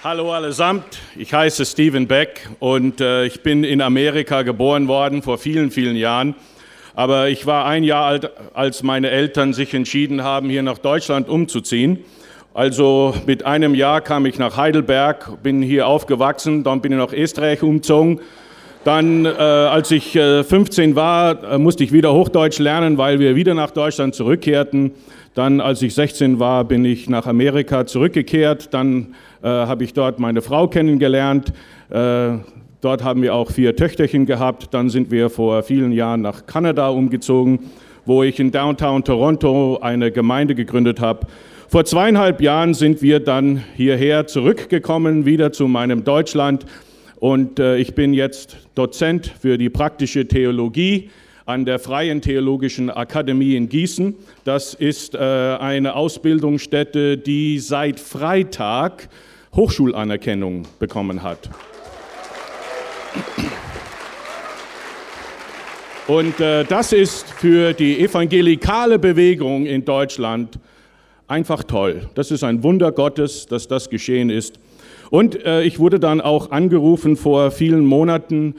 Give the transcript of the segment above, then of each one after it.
Hallo allesamt, ich heiße Steven Beck und ich bin in Amerika geboren worden vor vielen, vielen Jahren. Aber ich war ein Jahr alt, als meine Eltern sich entschieden haben, hier nach Deutschland umzuziehen. Also mit einem Jahr kam ich nach Heidelberg, bin hier aufgewachsen, dann bin ich nach Österreich umgezogen. Dann, als ich 15 war, musste ich wieder Hochdeutsch lernen, weil wir wieder nach Deutschland zurückkehrten. Dann, als ich 16 war, bin ich nach Amerika zurückgekehrt. Dann habe ich dort meine Frau kennengelernt. Dort haben wir auch 4 Töchterchen gehabt. Dann sind wir vor vielen Jahren nach Kanada umgezogen, wo ich in Downtown Toronto eine Gemeinde gegründet habe. Vor 2,5 Jahren sind wir dann hierher zurückgekommen, wieder zu meinem Deutschland. Und ich bin jetzt Dozent für die praktische Theologie an der Freien Theologischen Akademie in Gießen. Das ist eine Ausbildungsstätte, die seit Freitag Hochschulanerkennung bekommen hat. Und das ist für die evangelikale Bewegung in Deutschland einfach toll. Das ist ein Wunder Gottes, dass das geschehen ist. Und ich wurde dann auch angerufen vor vielen Monaten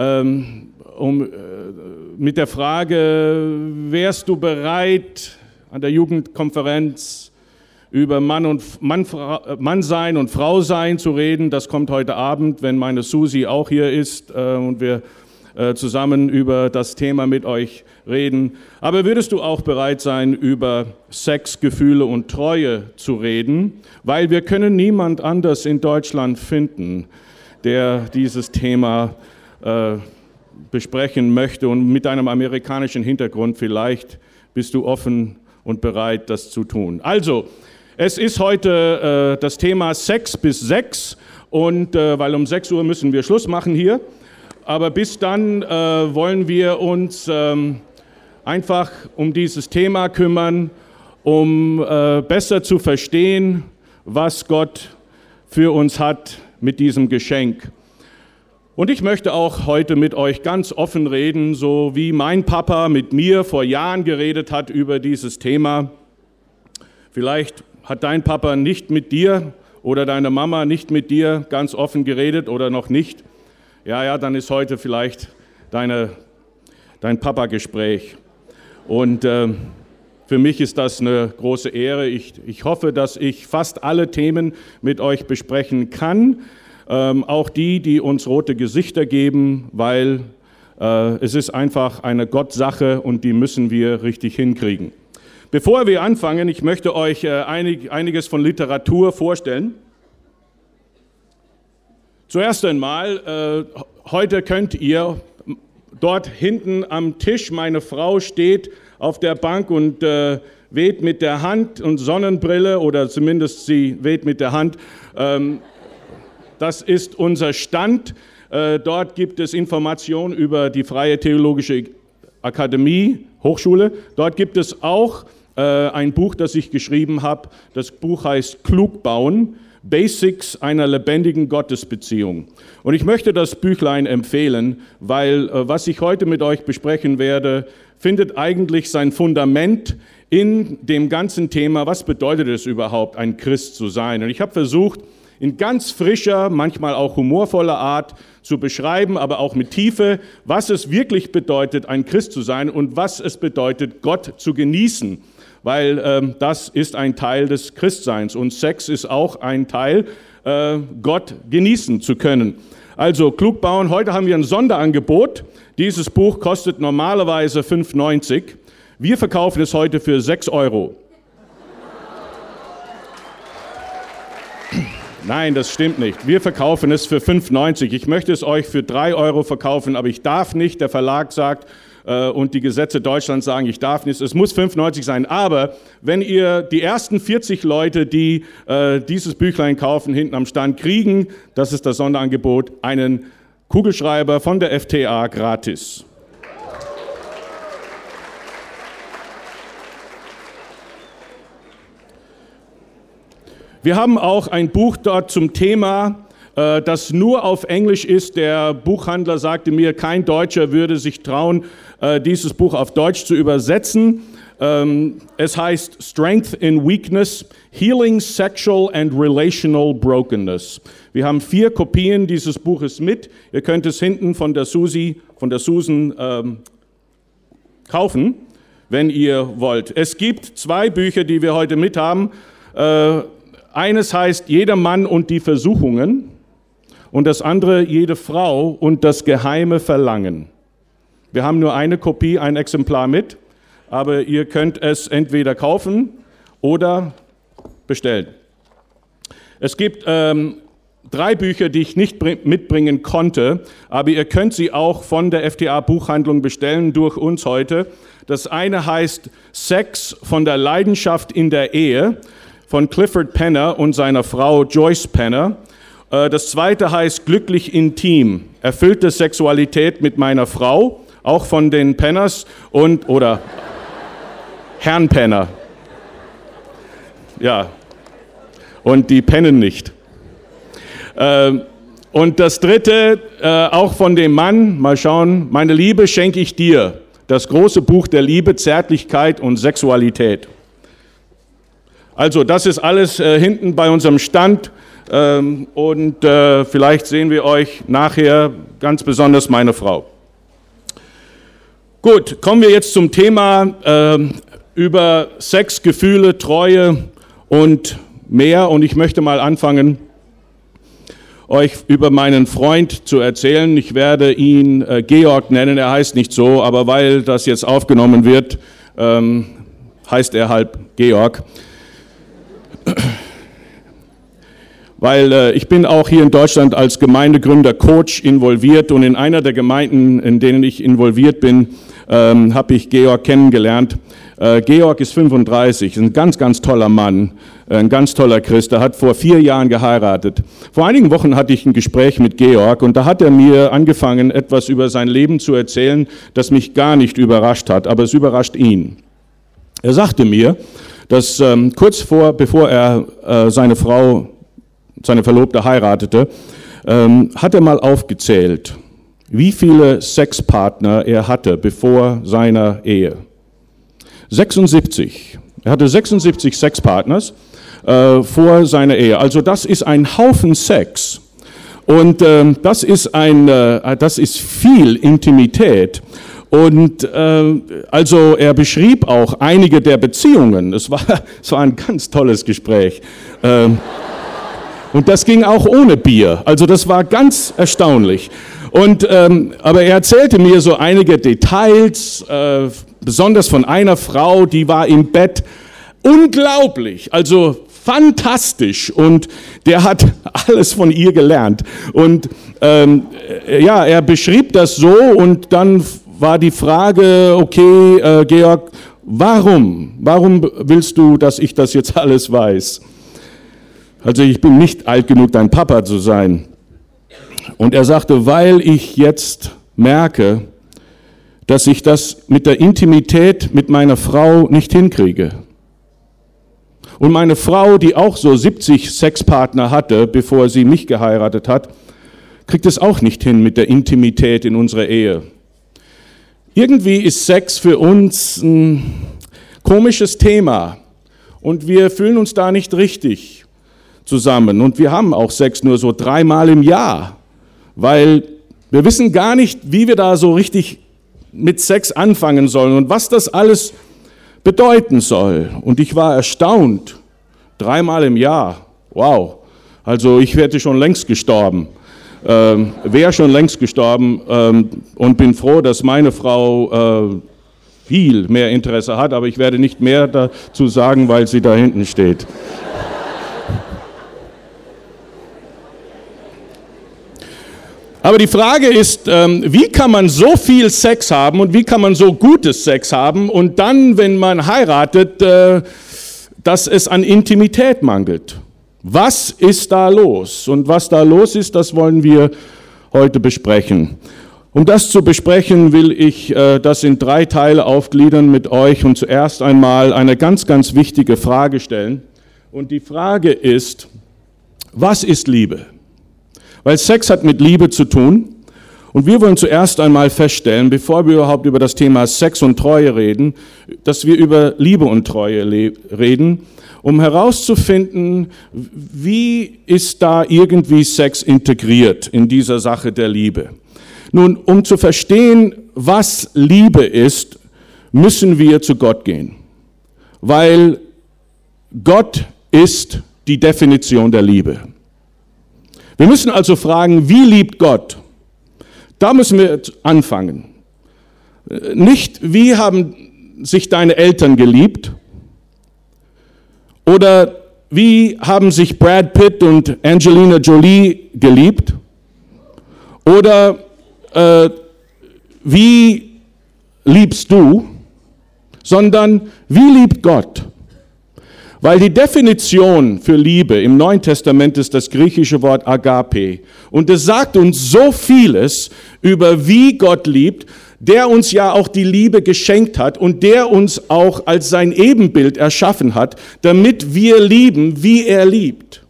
mit der Frage, wärst du bereit, an der Jugendkonferenz über Mannsein und Frausein zu reden? Das kommt heute Abend, wenn meine Susi auch hier ist und wir zusammen über das Thema mit euch reden. Aber würdest du auch bereit sein, über Sex, Gefühle und Treue zu reden? Weil wir können niemand anders in Deutschland finden, der dieses Thema besprechen möchte. Und mit deinem amerikanischen Hintergrund vielleicht bist du offen und bereit, das zu tun. Also, es ist heute das Thema Sex bis 6 und weil um 6 Uhr müssen wir Schluss machen hier. Aber bis dann wollen wir uns einfach um dieses Thema kümmern, um besser zu verstehen, was Gott für uns hat mit diesem Geschenk. Und ich möchte auch heute mit euch ganz offen reden, so wie mein Papa mit mir vor Jahren geredet hat über dieses Thema. Vielleicht hat dein Papa nicht mit dir oder deine Mama nicht mit dir ganz offen geredet oder noch nicht. Ja, dann ist heute vielleicht dein Papa-Gespräch. Und für mich ist das eine große Ehre. Ich hoffe, dass ich fast alle Themen mit euch besprechen kann. Auch die uns rote Gesichter geben, weil es ist einfach eine Gottsache und die müssen wir richtig hinkriegen. Bevor wir anfangen, ich möchte euch einiges von Literatur vorstellen. Zuerst einmal, heute könnt ihr dort hinten am Tisch, meine Frau steht auf der Bank und weht mit der Hand und Sonnenbrille oder zumindest sie weht mit der Hand. Das ist unser Stand. Dort gibt es Informationen über die Freie Theologische Akademie, Hochschule. Dort gibt es auch ein Buch, das ich geschrieben habe. Das Buch heißt Klug bauen, Basics einer lebendigen Gottesbeziehung. Und ich möchte das Büchlein empfehlen, weil was ich heute mit euch besprechen werde, findet eigentlich sein Fundament in dem ganzen Thema, was bedeutet es überhaupt, ein Christ zu sein. Und ich habe versucht, in ganz frischer, manchmal auch humorvoller Art zu beschreiben, aber auch mit Tiefe, was es wirklich bedeutet, ein Christ zu sein und was es bedeutet, Gott zu genießen. Weil das ist ein Teil des Christseins und Sex ist auch ein Teil, Gott genießen zu können. Also klug bauen, heute haben wir ein Sonderangebot. Dieses Buch kostet normalerweise 5,90 €. Wir verkaufen es heute für 6 €. Nein, das stimmt nicht. Wir verkaufen es für 5,90 €. Ich möchte es euch für 3 € verkaufen, aber ich darf nicht. Der Verlag sagt und die Gesetze Deutschlands sagen, ich darf nicht. Es muss 5,90 € sein. Aber wenn ihr die ersten 40 Leute, die dieses Büchlein kaufen, hinten am Stand kriegen, das ist das Sonderangebot, einen Kugelschreiber von der FTA gratis. Wir haben auch ein Buch dort zum Thema, das nur auf Englisch ist. Der Buchhandler sagte mir, kein Deutscher würde sich trauen, dieses Buch auf Deutsch zu übersetzen. Es heißt Strength in Weakness, Healing Sexual and Relational Brokenness. Wir haben 4 Kopien dieses Buches mit. Ihr könnt es hinten von der Susan kaufen, wenn ihr wollt. Es gibt 2 Bücher, die wir heute mit haben. Eines heißt Jeder Mann und die Versuchungen und das andere Jede Frau und das geheime Verlangen. Wir haben nur eine Kopie, ein Exemplar mit, aber ihr könnt es entweder kaufen oder bestellen. Es gibt 3 Bücher, die ich nicht mitbringen konnte, aber ihr könnt sie auch von der FTA Buchhandlung bestellen durch uns heute. Das eine heißt Sex von der Leidenschaft in der Ehe von Clifford Penner und seiner Frau Joyce Penner. Das zweite heißt Glücklich intim, erfüllte Sexualität mit meiner Frau, auch von den Penners oder Herrn Penner. Ja, und die pennen nicht. Und das dritte, auch von dem Mann, mal schauen, meine Liebe schenke ich dir. Das große Buch der Liebe, Zärtlichkeit und Sexualität. Also das ist alles hinten bei unserem Stand und vielleicht sehen wir euch nachher, ganz besonders meine Frau. Gut, kommen wir jetzt zum Thema über Sex, Gefühle, Treue und mehr. Und ich möchte mal anfangen, euch über meinen Freund zu erzählen. Ich werde ihn Georg nennen, er heißt nicht so, aber weil das jetzt aufgenommen wird, heißt er halt Georg. Weil ich bin auch hier in Deutschland als Gemeindegründer Coach involviert und in einer der Gemeinden, in denen ich involviert bin, habe ich Georg kennengelernt. Georg ist 35, ein ganz, ganz toller Mann, ein ganz toller Christ. Er hat vor 4 Jahren geheiratet. Vor einigen Wochen hatte ich ein Gespräch mit Georg und da hat er mir angefangen, etwas über sein Leben zu erzählen, das mich gar nicht überrascht hat, aber es überrascht ihn. Er sagte mir, dass bevor er seine Verlobte heiratete, hat er mal aufgezählt, wie viele Sexpartner er hatte bevor seiner Ehe. 76. Er hatte 76 Sexpartners vor seiner Ehe. Also das ist ein Haufen Sex. Und das ist viel Intimität. Und also er beschrieb auch einige der Beziehungen. Es war ein ganz tolles Gespräch. Und das ging auch ohne Bier. Also das war ganz erstaunlich. Und aber er erzählte mir so einige Details, besonders von einer Frau, die war im Bett unglaublich, also fantastisch. Und der hat alles von ihr gelernt. Und ja, er beschrieb das so und dann war die Frage, okay, Georg, warum willst du, dass ich das jetzt alles weiß? Also ich bin nicht alt genug, dein Papa zu sein. Und er sagte, weil ich jetzt merke, dass ich das mit der Intimität mit meiner Frau nicht hinkriege. Und meine Frau, die auch so 70 Sexpartner hatte, bevor sie mich geheiratet hat, kriegt es auch nicht hin mit der Intimität in unserer Ehe. Irgendwie ist Sex für uns ein komisches Thema und wir fühlen uns da nicht richtig zusammen. Und wir haben auch Sex nur so 3-mal im Jahr, weil wir wissen gar nicht, wie wir da so richtig mit Sex anfangen sollen und was das alles bedeuten soll. Und ich war erstaunt, 3-mal im Jahr, wow, also ich wäre schon längst gestorben. Wäre schon längst gestorben und bin froh, dass meine Frau viel mehr Interesse hat, aber ich werde nicht mehr dazu sagen, weil sie da hinten steht. Aber die Frage ist, wie kann man so viel Sex haben und wie kann man so gutes Sex haben und dann, wenn man heiratet, dass es an Intimität mangelt? Was ist da los? Und was da los ist, das wollen wir heute besprechen. Um das zu besprechen, will ich das in 3 Teile aufgliedern mit euch und zuerst einmal eine ganz, ganz wichtige Frage stellen. Und die Frage ist, was ist Liebe? Weil Sex hat mit Liebe zu tun Und wir wollen zuerst einmal feststellen, bevor wir überhaupt über das Thema Sex und Treue reden, dass wir über Liebe und Treue reden, um herauszufinden, wie ist da irgendwie Sex integriert in dieser Sache der Liebe. Nun, um zu verstehen, was Liebe ist, müssen wir zu Gott gehen, weil Gott ist die Definition der Liebe. Wir müssen also fragen, wie liebt Gott? Da müssen wir anfangen. Nicht, wie haben sich deine Eltern geliebt? Oder wie haben sich Brad Pitt und Angelina Jolie geliebt? Oder wie liebst du? Sondern wie liebt Gott? Weil die Definition für Liebe im Neuen Testament ist das griechische Wort Agape. Und es sagt uns so vieles über wie Gott liebt, der uns ja auch die Liebe geschenkt hat und der uns auch als sein Ebenbild erschaffen hat, damit wir lieben, wie er liebt.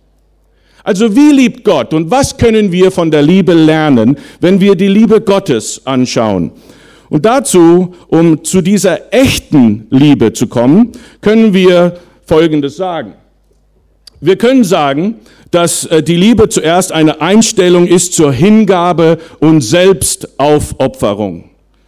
Also wie liebt Gott und was können wir von der Liebe lernen, wenn wir die Liebe Gottes anschauen? Und dazu, um zu dieser echten Liebe zu kommen, können wir Folgendes sagen. Wir können sagen, dass die Liebe zuerst eine Einstellung ist zur Hingabe und Selbstaufopferung.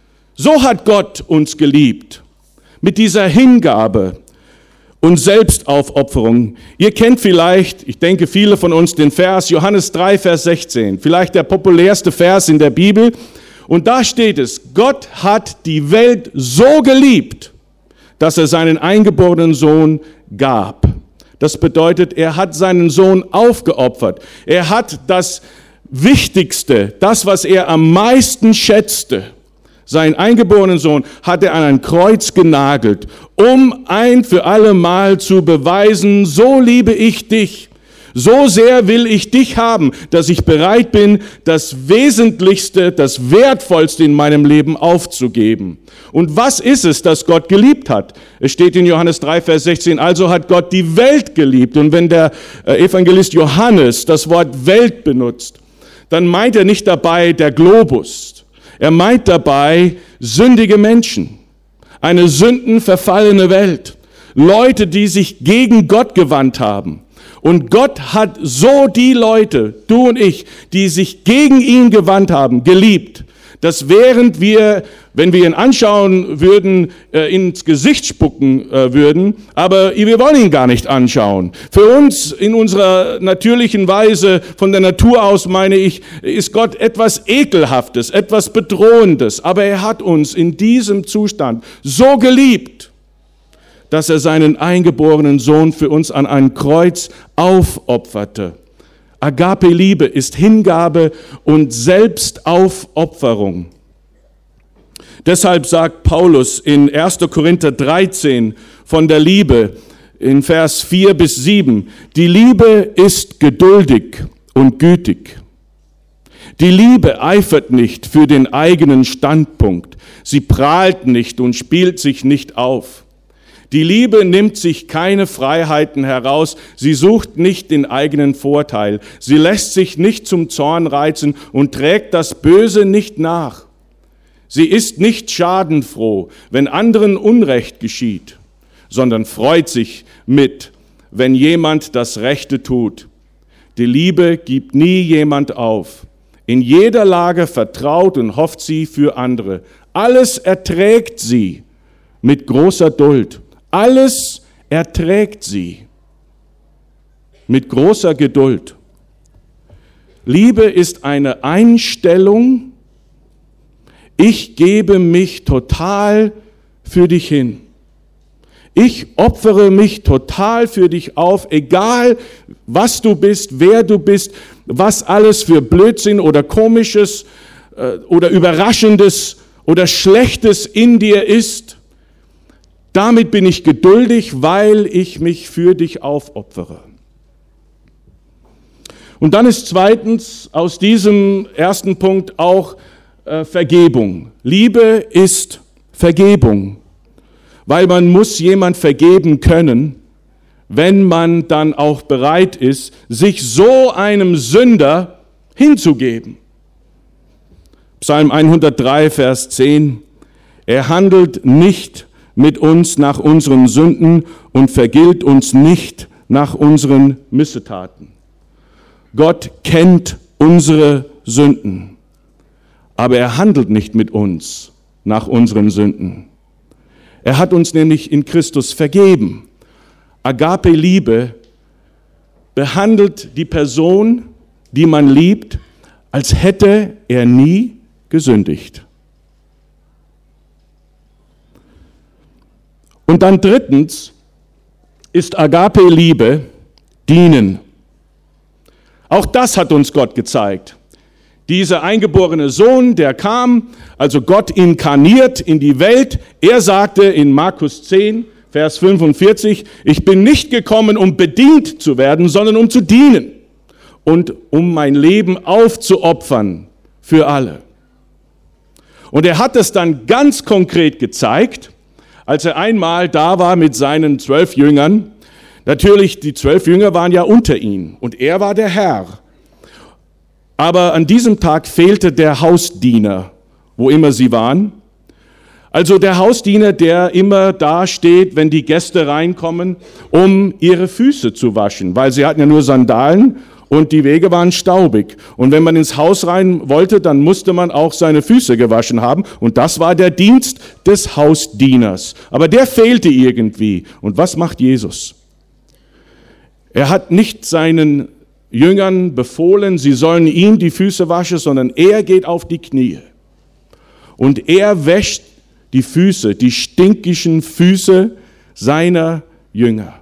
So hat Gott uns geliebt, mit dieser Hingabe und Selbstaufopferung. Ihr kennt vielleicht, ich denke viele von uns, den Vers Johannes 3, Vers 16, vielleicht der populärste Vers in der Bibel. Und da steht es, Gott hat die Welt so geliebt, dass er seinen eingeborenen Sohn gab. Das bedeutet, er hat seinen Sohn aufgeopfert. Er hat das Wichtigste, das, was er am meisten schätzte, seinen eingeborenen Sohn, hat er an ein Kreuz genagelt, um ein für alle Mal zu beweisen, so liebe ich dich. So sehr will ich dich haben, dass ich bereit bin, das Wesentlichste, das Wertvollste in meinem Leben aufzugeben. Und was ist es, das Gott geliebt hat? Es steht in Johannes 3, Vers 16, also hat Gott die Welt geliebt. Und wenn der Evangelist Johannes das Wort Welt benutzt, dann meint er nicht dabei der Globus. Er meint dabei sündige Menschen, eine sündenverfallene Welt, Leute, die sich gegen Gott gewandt haben. Und Gott hat so die Leute, du und ich, die sich gegen ihn gewandt haben, geliebt, dass während wir, wenn wir ihn anschauen würden, ins Gesicht spucken würden, aber wir wollen ihn gar nicht anschauen. Für uns in unserer natürlichen Weise, von der Natur aus meine ich, ist Gott etwas Ekelhaftes, etwas Bedrohendes, aber er hat uns in diesem Zustand so geliebt, dass er seinen eingeborenen Sohn für uns an ein Kreuz aufopferte. Agape-Liebe ist Hingabe und Selbstaufopferung. Deshalb sagt Paulus in 1. Korinther 13 von der Liebe in Vers 4 bis 7, die Liebe ist geduldig und gütig. Die Liebe eifert nicht für den eigenen Standpunkt. Sie prahlt nicht und spielt sich nicht auf. Die Liebe nimmt sich keine Freiheiten heraus, sie sucht nicht den eigenen Vorteil, sie lässt sich nicht zum Zorn reizen und trägt das Böse nicht nach. Sie ist nicht schadenfroh, wenn anderen Unrecht geschieht, sondern freut sich mit, wenn jemand das Rechte tut. Die Liebe gibt nie jemand auf. In jeder Lage vertraut und hofft sie für andere. Alles erträgt sie mit großer Duld. Alles erträgt sie mit großer Geduld. Liebe ist eine Einstellung, ich gebe mich total für dich hin. Ich opfere mich total für dich auf, egal was du bist, wer du bist, was alles für Blödsinn oder Komisches oder Überraschendes oder Schlechtes in dir ist. Damit bin ich geduldig, weil ich mich für dich aufopfere. Und dann ist zweitens aus diesem ersten Punkt auch Vergebung. Liebe ist Vergebung, weil man muss jemand vergeben können, wenn man dann auch bereit ist, sich so einem Sünder hinzugeben. Psalm 103, Vers 10. Er handelt nicht mit uns nach unseren Sünden und vergilt uns nicht nach unseren Missetaten. Gott kennt unsere Sünden, aber er handelt nicht mit uns nach unseren Sünden. Er hat uns nämlich in Christus vergeben. Agape-Liebe behandelt die Person, die man liebt, als hätte er nie gesündigt. Und dann drittens ist Agape-Liebe dienen. Auch das hat uns Gott gezeigt. Dieser eingeborene Sohn, der kam, also Gott inkarniert in die Welt, er sagte in Markus 10, Vers 45, ich bin nicht gekommen, um bedient zu werden, sondern um zu dienen und um mein Leben aufzuopfern für alle. Und er hat es dann ganz konkret gezeigt, als er einmal da war mit seinen 12 Jüngern. Natürlich, die 12 Jünger waren ja unter ihm und er war der Herr. Aber an diesem Tag fehlte der Hausdiener, wo immer sie waren. Also der Hausdiener, der immer da steht, wenn die Gäste reinkommen, um ihre Füße zu waschen, weil sie hatten ja nur Sandalen und die Wege waren staubig. Und wenn man ins Haus rein wollte, dann musste man auch seine Füße gewaschen haben. Und das war der Dienst des Hausdieners. Aber der fehlte irgendwie. Und was macht Jesus? Er hat nicht seinen Jüngern befohlen, sie sollen ihm die Füße waschen, sondern er geht auf die Knie. Und er wäscht die Füße, die stinkigen Füße seiner Jünger.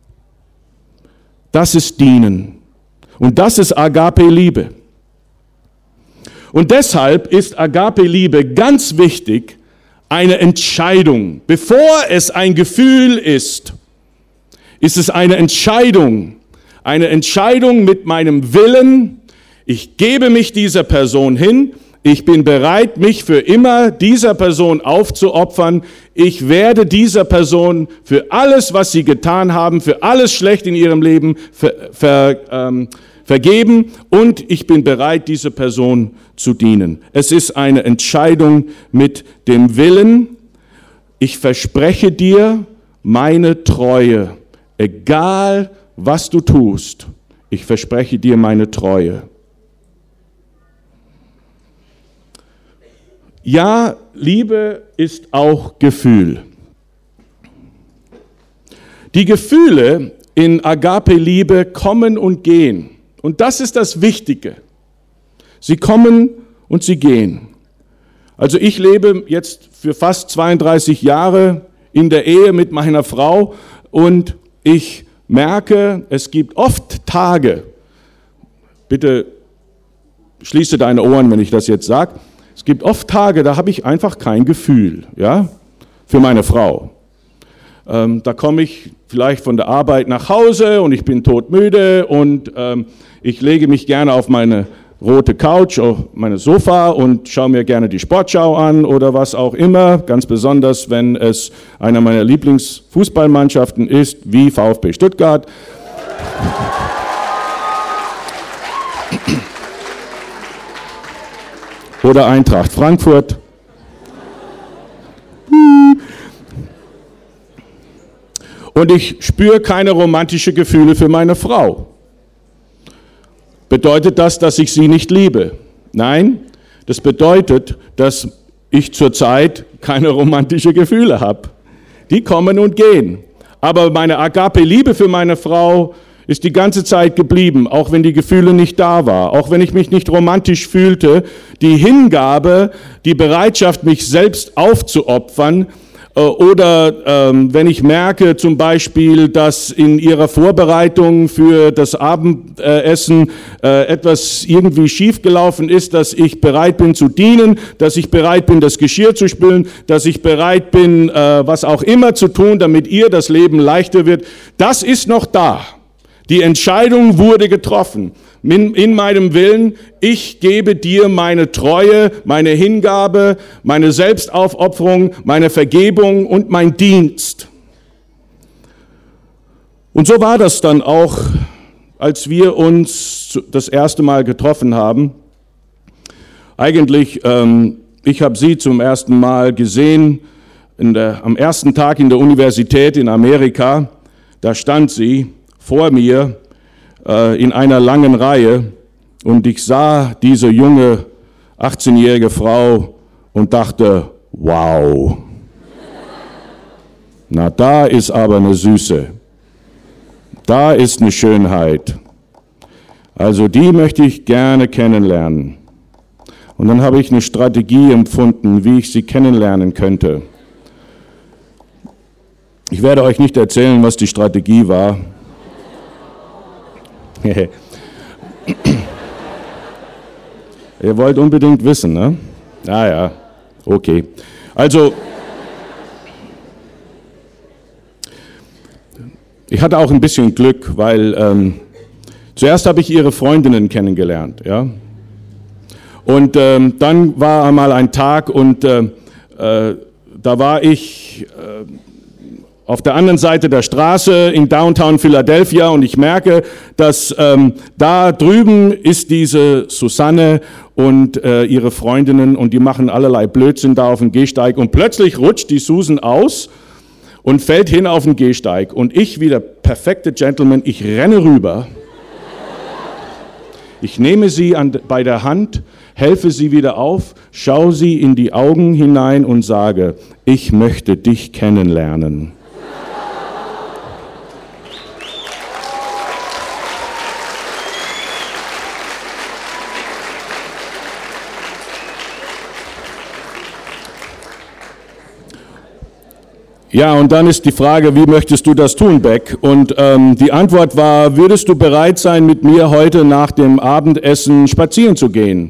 Das ist Dienen. Und das ist Agape-Liebe. Und deshalb ist Agape-Liebe ganz wichtig, eine Entscheidung. Bevor es ein Gefühl ist es eine Entscheidung. Eine Entscheidung mit meinem Willen. Ich gebe mich dieser Person hin. Ich bin bereit, mich für immer dieser Person aufzuopfern. Ich werde dieser Person für alles, was sie getan haben, für alles schlecht in ihrem Leben vergeben. Und ich bin bereit, dieser Person zu dienen. Es ist eine Entscheidung mit dem Willen. Ich verspreche dir meine Treue. Egal, was du tust, ich verspreche dir meine Treue. Ja, Liebe ist auch Gefühl. Die Gefühle in Agape-Liebe kommen und gehen. Und das ist das Wichtige. Sie kommen und sie gehen. Also ich lebe jetzt für fast 32 Jahre in der Ehe mit meiner Frau und ich merke, es gibt oft Tage, bitte schließe deine Ohren, wenn ich das jetzt sage, es gibt oft Tage, da habe ich einfach kein Gefühl, ja, für meine Frau. Da komme ich vielleicht von der Arbeit nach Hause und ich bin todmüde und ich lege mich gerne auf meine rote Couch, auf meine Sofa und schaue mir gerne die Sportschau an oder was auch immer, ganz besonders, wenn es einer meiner Lieblingsfußballmannschaften ist, wie VfB Stuttgart. Oder Eintracht Frankfurt. Und ich spüre keine romantischen Gefühle für meine Frau. Bedeutet das, dass ich sie nicht liebe? Nein, das bedeutet, dass ich zurzeit keine romantischen Gefühle habe. Die kommen und gehen. Aber meine Agape-Liebe für meine Frau ist die ganze Zeit geblieben, auch wenn die Gefühle nicht da waren, auch wenn ich mich nicht romantisch fühlte. Die Hingabe, die Bereitschaft, mich selbst aufzuopfern, oder wenn ich merke zum Beispiel, dass in ihrer Vorbereitung für das Abendessen etwas irgendwie schiefgelaufen ist, dass ich bereit bin zu dienen, dass ich bereit bin, das Geschirr zu spülen, dass ich bereit bin, was auch immer zu tun, damit ihr das Leben leichter wird, das ist noch da. Die Entscheidung wurde getroffen. In meinem Willen, ich gebe dir meine Treue, meine Hingabe, meine Selbstaufopferung, meine Vergebung und mein Dienst. Und so war das dann auch, als wir uns das erste Mal getroffen haben. Eigentlich, ich habe sie zum ersten Mal gesehen am ersten Tag in der Universität in Amerika. Da stand sie vor mir in einer langen Reihe und ich sah diese junge 18-jährige Frau und dachte, wow, na da ist aber eine Süße, da ist eine Schönheit. Also die möchte ich gerne kennenlernen. Und dann habe ich eine Strategie empfunden, wie ich sie kennenlernen könnte. Ich werde euch nicht erzählen, was die Strategie war. Ihr wollt unbedingt wissen, ne? Ah ja, okay. Also, ich hatte auch ein bisschen Glück, weil zuerst habe ich ihre Freundinnen kennengelernt, ja. Und dann war einmal ein Tag und da war ich auf der anderen Seite der Straße in Downtown Philadelphia und ich merke, dass da drüben ist diese Susanne und ihre Freundinnen und die machen allerlei Blödsinn da auf dem Gehsteig und plötzlich rutscht die Susan aus und fällt hin auf den Gehsteig und ich, wie der perfekte Gentleman, ich renne rüber, ich nehme sie bei der Hand, helfe sie wieder auf, schaue sie in die Augen hinein und sage, ich möchte dich kennenlernen. Ja, und dann ist die Frage, wie möchtest du das tun, Beck? Und die Antwort war, würdest du bereit sein, mit mir heute nach dem Abendessen spazieren zu gehen?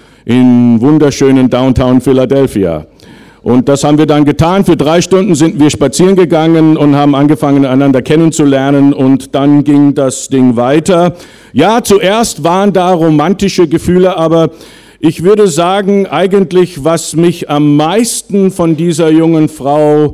In wunderschönen Downtown Philadelphia. Und das haben wir dann getan. Für 3 Stunden sind wir spazieren gegangen und haben angefangen, einander kennenzulernen. Und dann ging das Ding weiter. Ja, zuerst waren da romantische Gefühle, aber ich würde sagen, eigentlich, was mich am meisten von dieser jungen Frau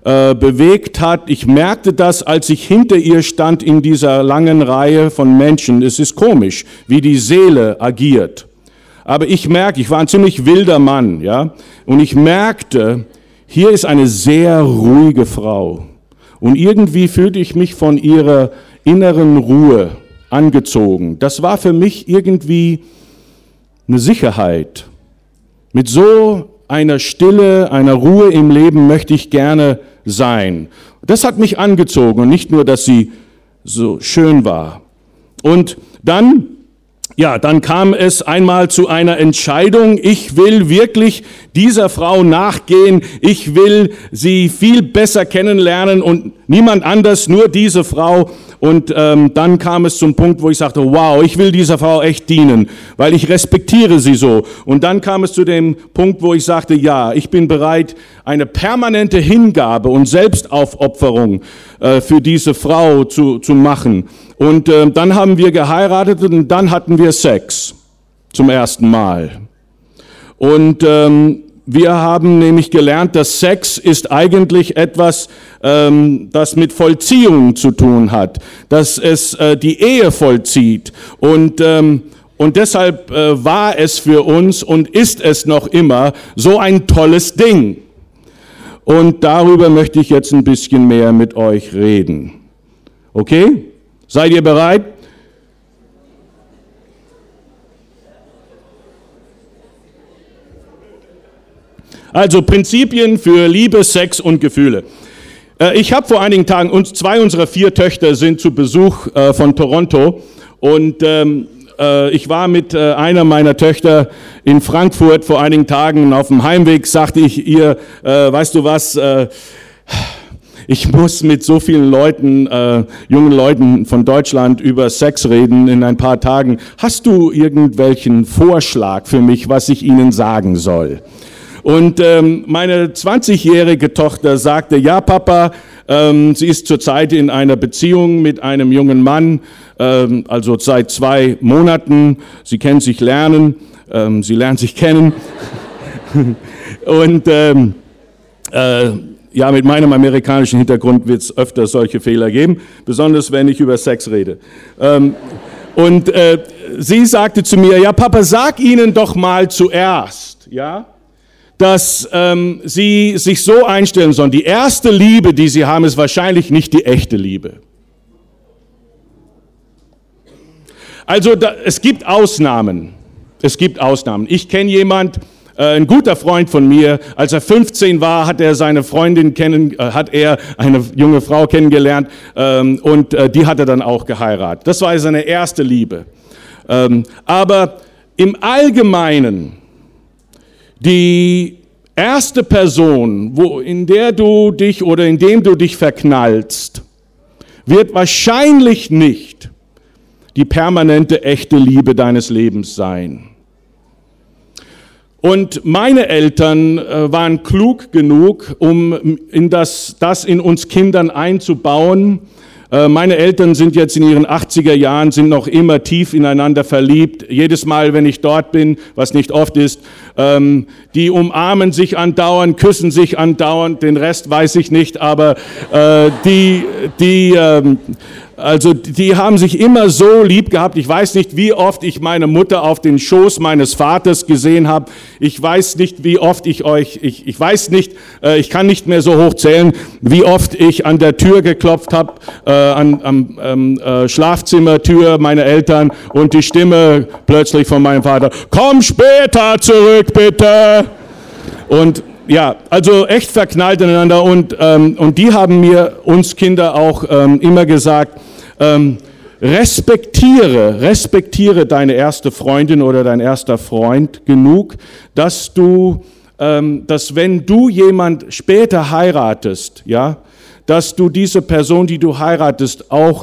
bewegt hat. Ich merkte das, als ich hinter ihr stand in dieser langen Reihe von Menschen. Es ist komisch, wie die Seele agiert. Aber ich war ein ziemlich wilder Mann, ja, und ich merkte, hier ist eine sehr ruhige Frau. Und irgendwie fühlte ich mich von ihrer inneren Ruhe angezogen. Das war für mich irgendwie eine Sicherheit. Mit so einer Stille, einer Ruhe im Leben möchte ich gerne sein. Das hat mich angezogen und nicht nur, dass sie so schön war. Und dann kam es einmal zu einer Entscheidung. Ich will wirklich dieser Frau nachgehen. Ich will sie viel besser kennenlernen und niemand anders, nur diese Frau. Und dann kam es zum Punkt, wo ich sagte, wow, ich will dieser Frau echt dienen, weil ich respektiere sie so. Und dann kam es zu dem Punkt, wo ich sagte, ja, ich bin bereit, eine permanente Hingabe und Selbstaufopferung für diese Frau zu machen. Und dann haben wir geheiratet und dann hatten wir Sex zum ersten Mal. Und wir haben nämlich gelernt, dass Sex ist eigentlich etwas, das mit Vollziehung zu tun hat, dass es die Ehe vollzieht. Und deshalb war es für uns und ist es noch immer so ein tolles Ding. Und darüber möchte ich jetzt ein bisschen mehr mit euch reden. Okay? Seid ihr bereit? Also Prinzipien für Liebe, Sex und Gefühle. Ich habe vor einigen Tagen, 2 unserer 4 Töchter sind zu Besuch von Toronto und ich war mit einer meiner Töchter in Frankfurt vor einigen Tagen und auf dem Heimweg sagte ich ihr, weißt du was, ich muss mit so vielen Leuten, jungen Leuten von Deutschland über Sex reden in ein paar Tagen. Hast du irgendwelchen Vorschlag für mich, was ich ihnen sagen soll? Und meine 20-jährige Tochter sagte, ja Papa, sie ist zurzeit in einer Beziehung mit einem jungen Mann, also seit 2 Monaten, sie kennen sich sie lernen sich kennen. Und ja, mit meinem amerikanischen Hintergrund wird es öfter solche Fehler geben, besonders wenn ich über Sex rede. Und sie sagte zu mir, ja Papa, sag ihnen doch mal zuerst, ja, dass sie sich so einstellen sollen. Die erste Liebe, die sie haben, ist wahrscheinlich nicht die echte Liebe. Also es gibt Ausnahmen. Es gibt Ausnahmen. Ich kenne jemand, ein guter Freund von mir, als er 15 war, hat er eine junge Frau kennengelernt und die hat er dann auch geheiratet. Das war seine erste Liebe. Aber im Allgemeinen, die erste Person, in der du dich oder in dem du dich verknallst, wird wahrscheinlich nicht die permanente, echte Liebe deines Lebens sein. Und meine Eltern waren klug genug, um das in uns Kindern einzubauen. Meine Eltern sind jetzt in ihren 80er Jahren, sind noch immer tief ineinander verliebt. Jedes Mal, wenn ich dort bin, was nicht oft ist, die umarmen sich andauernd, küssen sich andauernd, den Rest weiß ich nicht, aber die haben sich immer so lieb gehabt. Ich weiß nicht, wie oft ich meine Mutter auf den Schoß meines Vaters gesehen habe. Ich weiß nicht, wie oft ich kann nicht mehr so hoch zählen, wie oft ich an der Tür geklopft habe, am Schlafzimmertür meiner Eltern und die Stimme plötzlich von meinem Vater, komm später zurück, bitte. Und ja, also echt verknallt ineinander und die haben uns Kinder auch immer gesagt, respektiere deine erste Freundin oder dein erster Freund genug, dass wenn du jemand später heiratest, ja, dass du diese Person, die du heiratest, auch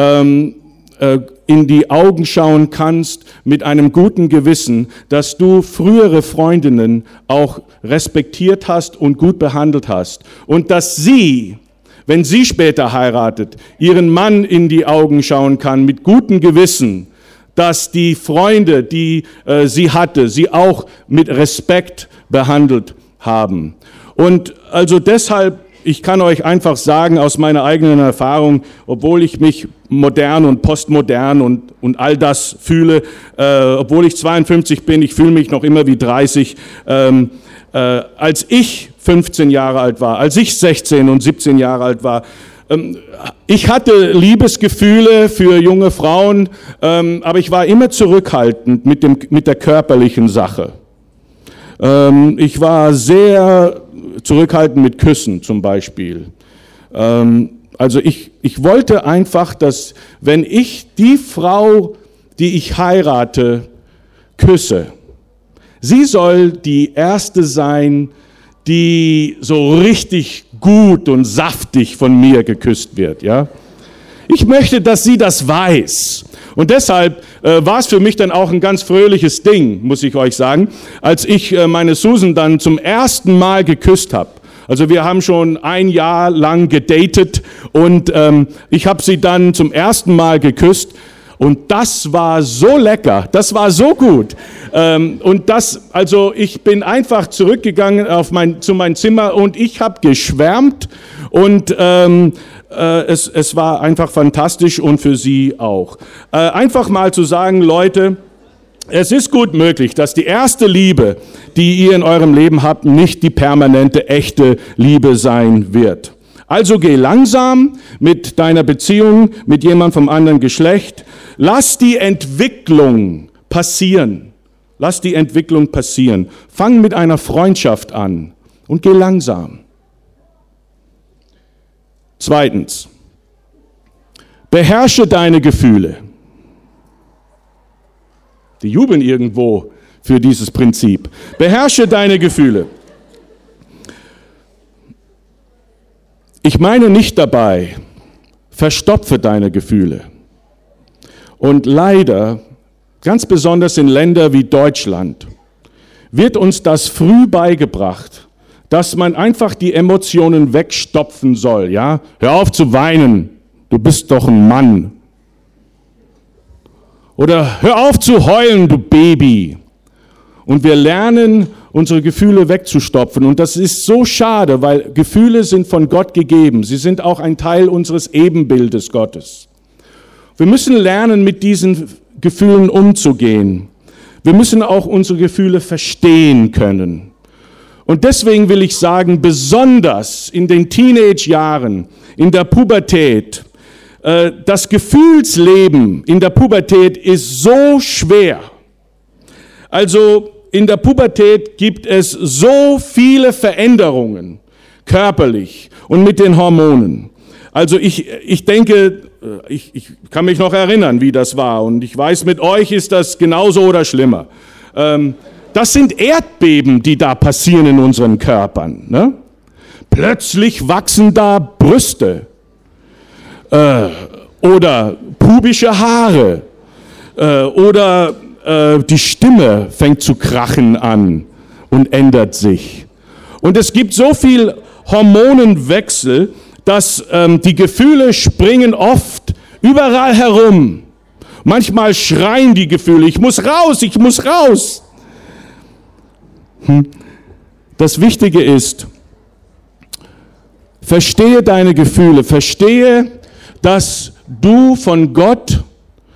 in die Augen schauen kannst mit einem guten Gewissen, dass du frühere Freundinnen auch respektiert hast und gut behandelt hast und dass sie, wenn sie später heiratet, ihren Mann in die Augen schauen kann mit gutem Gewissen, dass die Freunde, die sie hatte, sie auch mit Respekt behandelt haben. Und also deshalb, ich kann euch einfach sagen aus meiner eigenen Erfahrung, obwohl ich mich modern und postmodern und all das fühle, obwohl ich 52 bin, ich fühle mich noch immer wie 30, als ich 15 Jahre alt war, als ich 16 und 17 Jahre alt war, ich hatte Liebesgefühle für junge Frauen, aber ich war immer zurückhaltend mit der körperlichen Sache. Ich war sehr zurückhaltend mit Küssen zum Beispiel. Also ich wollte einfach, dass wenn ich die Frau, die ich heirate, küsse, sie soll die erste sein, die so richtig gut und saftig von mir geküsst wird, ja. Ich möchte, dass sie das weiß. Und deshalb war es für mich dann auch ein ganz fröhliches Ding, muss ich euch sagen, als ich meine Susan dann zum ersten Mal geküsst habe. Also wir haben schon ein Jahr lang gedatet und ich habe sie dann zum ersten Mal geküsst. Und das war so lecker, das war so gut. Also ich bin einfach zurückgegangen zu meinem Zimmer und ich habe geschwärmt und es war einfach fantastisch und für sie auch. Einfach mal zu sagen, Leute, es ist gut möglich, dass die erste Liebe, die ihr in eurem Leben habt, nicht die permanente, echte Liebe sein wird. Also geh langsam mit deiner Beziehung mit jemandem vom anderen Geschlecht. Lass die Entwicklung passieren. Lass die Entwicklung passieren. Fang mit einer Freundschaft an und geh langsam. Zweitens, beherrsche deine Gefühle. Die jubeln irgendwo für dieses Prinzip. Beherrsche deine Gefühle. Ich meine nicht dabei, verstopfe deine Gefühle. Und leider, ganz besonders in Ländern wie Deutschland, wird uns das früh beigebracht, dass man einfach die Emotionen wegstopfen soll, ja? Hör auf zu weinen, du bist doch ein Mann. Oder hör auf zu heulen, du Baby. Und wir lernen, unsere Gefühle wegzustopfen. Und das ist so schade, weil Gefühle sind von Gott gegeben. Sie sind auch ein Teil unseres Ebenbildes Gottes. Wir müssen lernen, mit diesen Gefühlen umzugehen. Wir müssen auch unsere Gefühle verstehen können. Und deswegen will ich sagen, besonders in den Teenage-Jahren, in der Pubertät, das Gefühlsleben in der Pubertät ist so schwer. Also in der Pubertät gibt es so viele Veränderungen, körperlich und mit den Hormonen. Also ich denke, ich kann mich noch erinnern, wie das war. Und ich weiß, mit euch ist das genauso oder schlimmer. Das sind Erdbeben, die da passieren in unseren Körpern. Ne? Plötzlich wachsen da Brüste. Oder pubische Haare oder die Stimme fängt zu krachen an und ändert sich. Und es gibt so viel Hormonenwechsel, dass die Gefühle springen oft überall herum. Manchmal schreien die Gefühle, ich muss raus, ich muss raus. Das Wichtige ist, verstehe deine Gefühle, verstehe, dass du von Gott,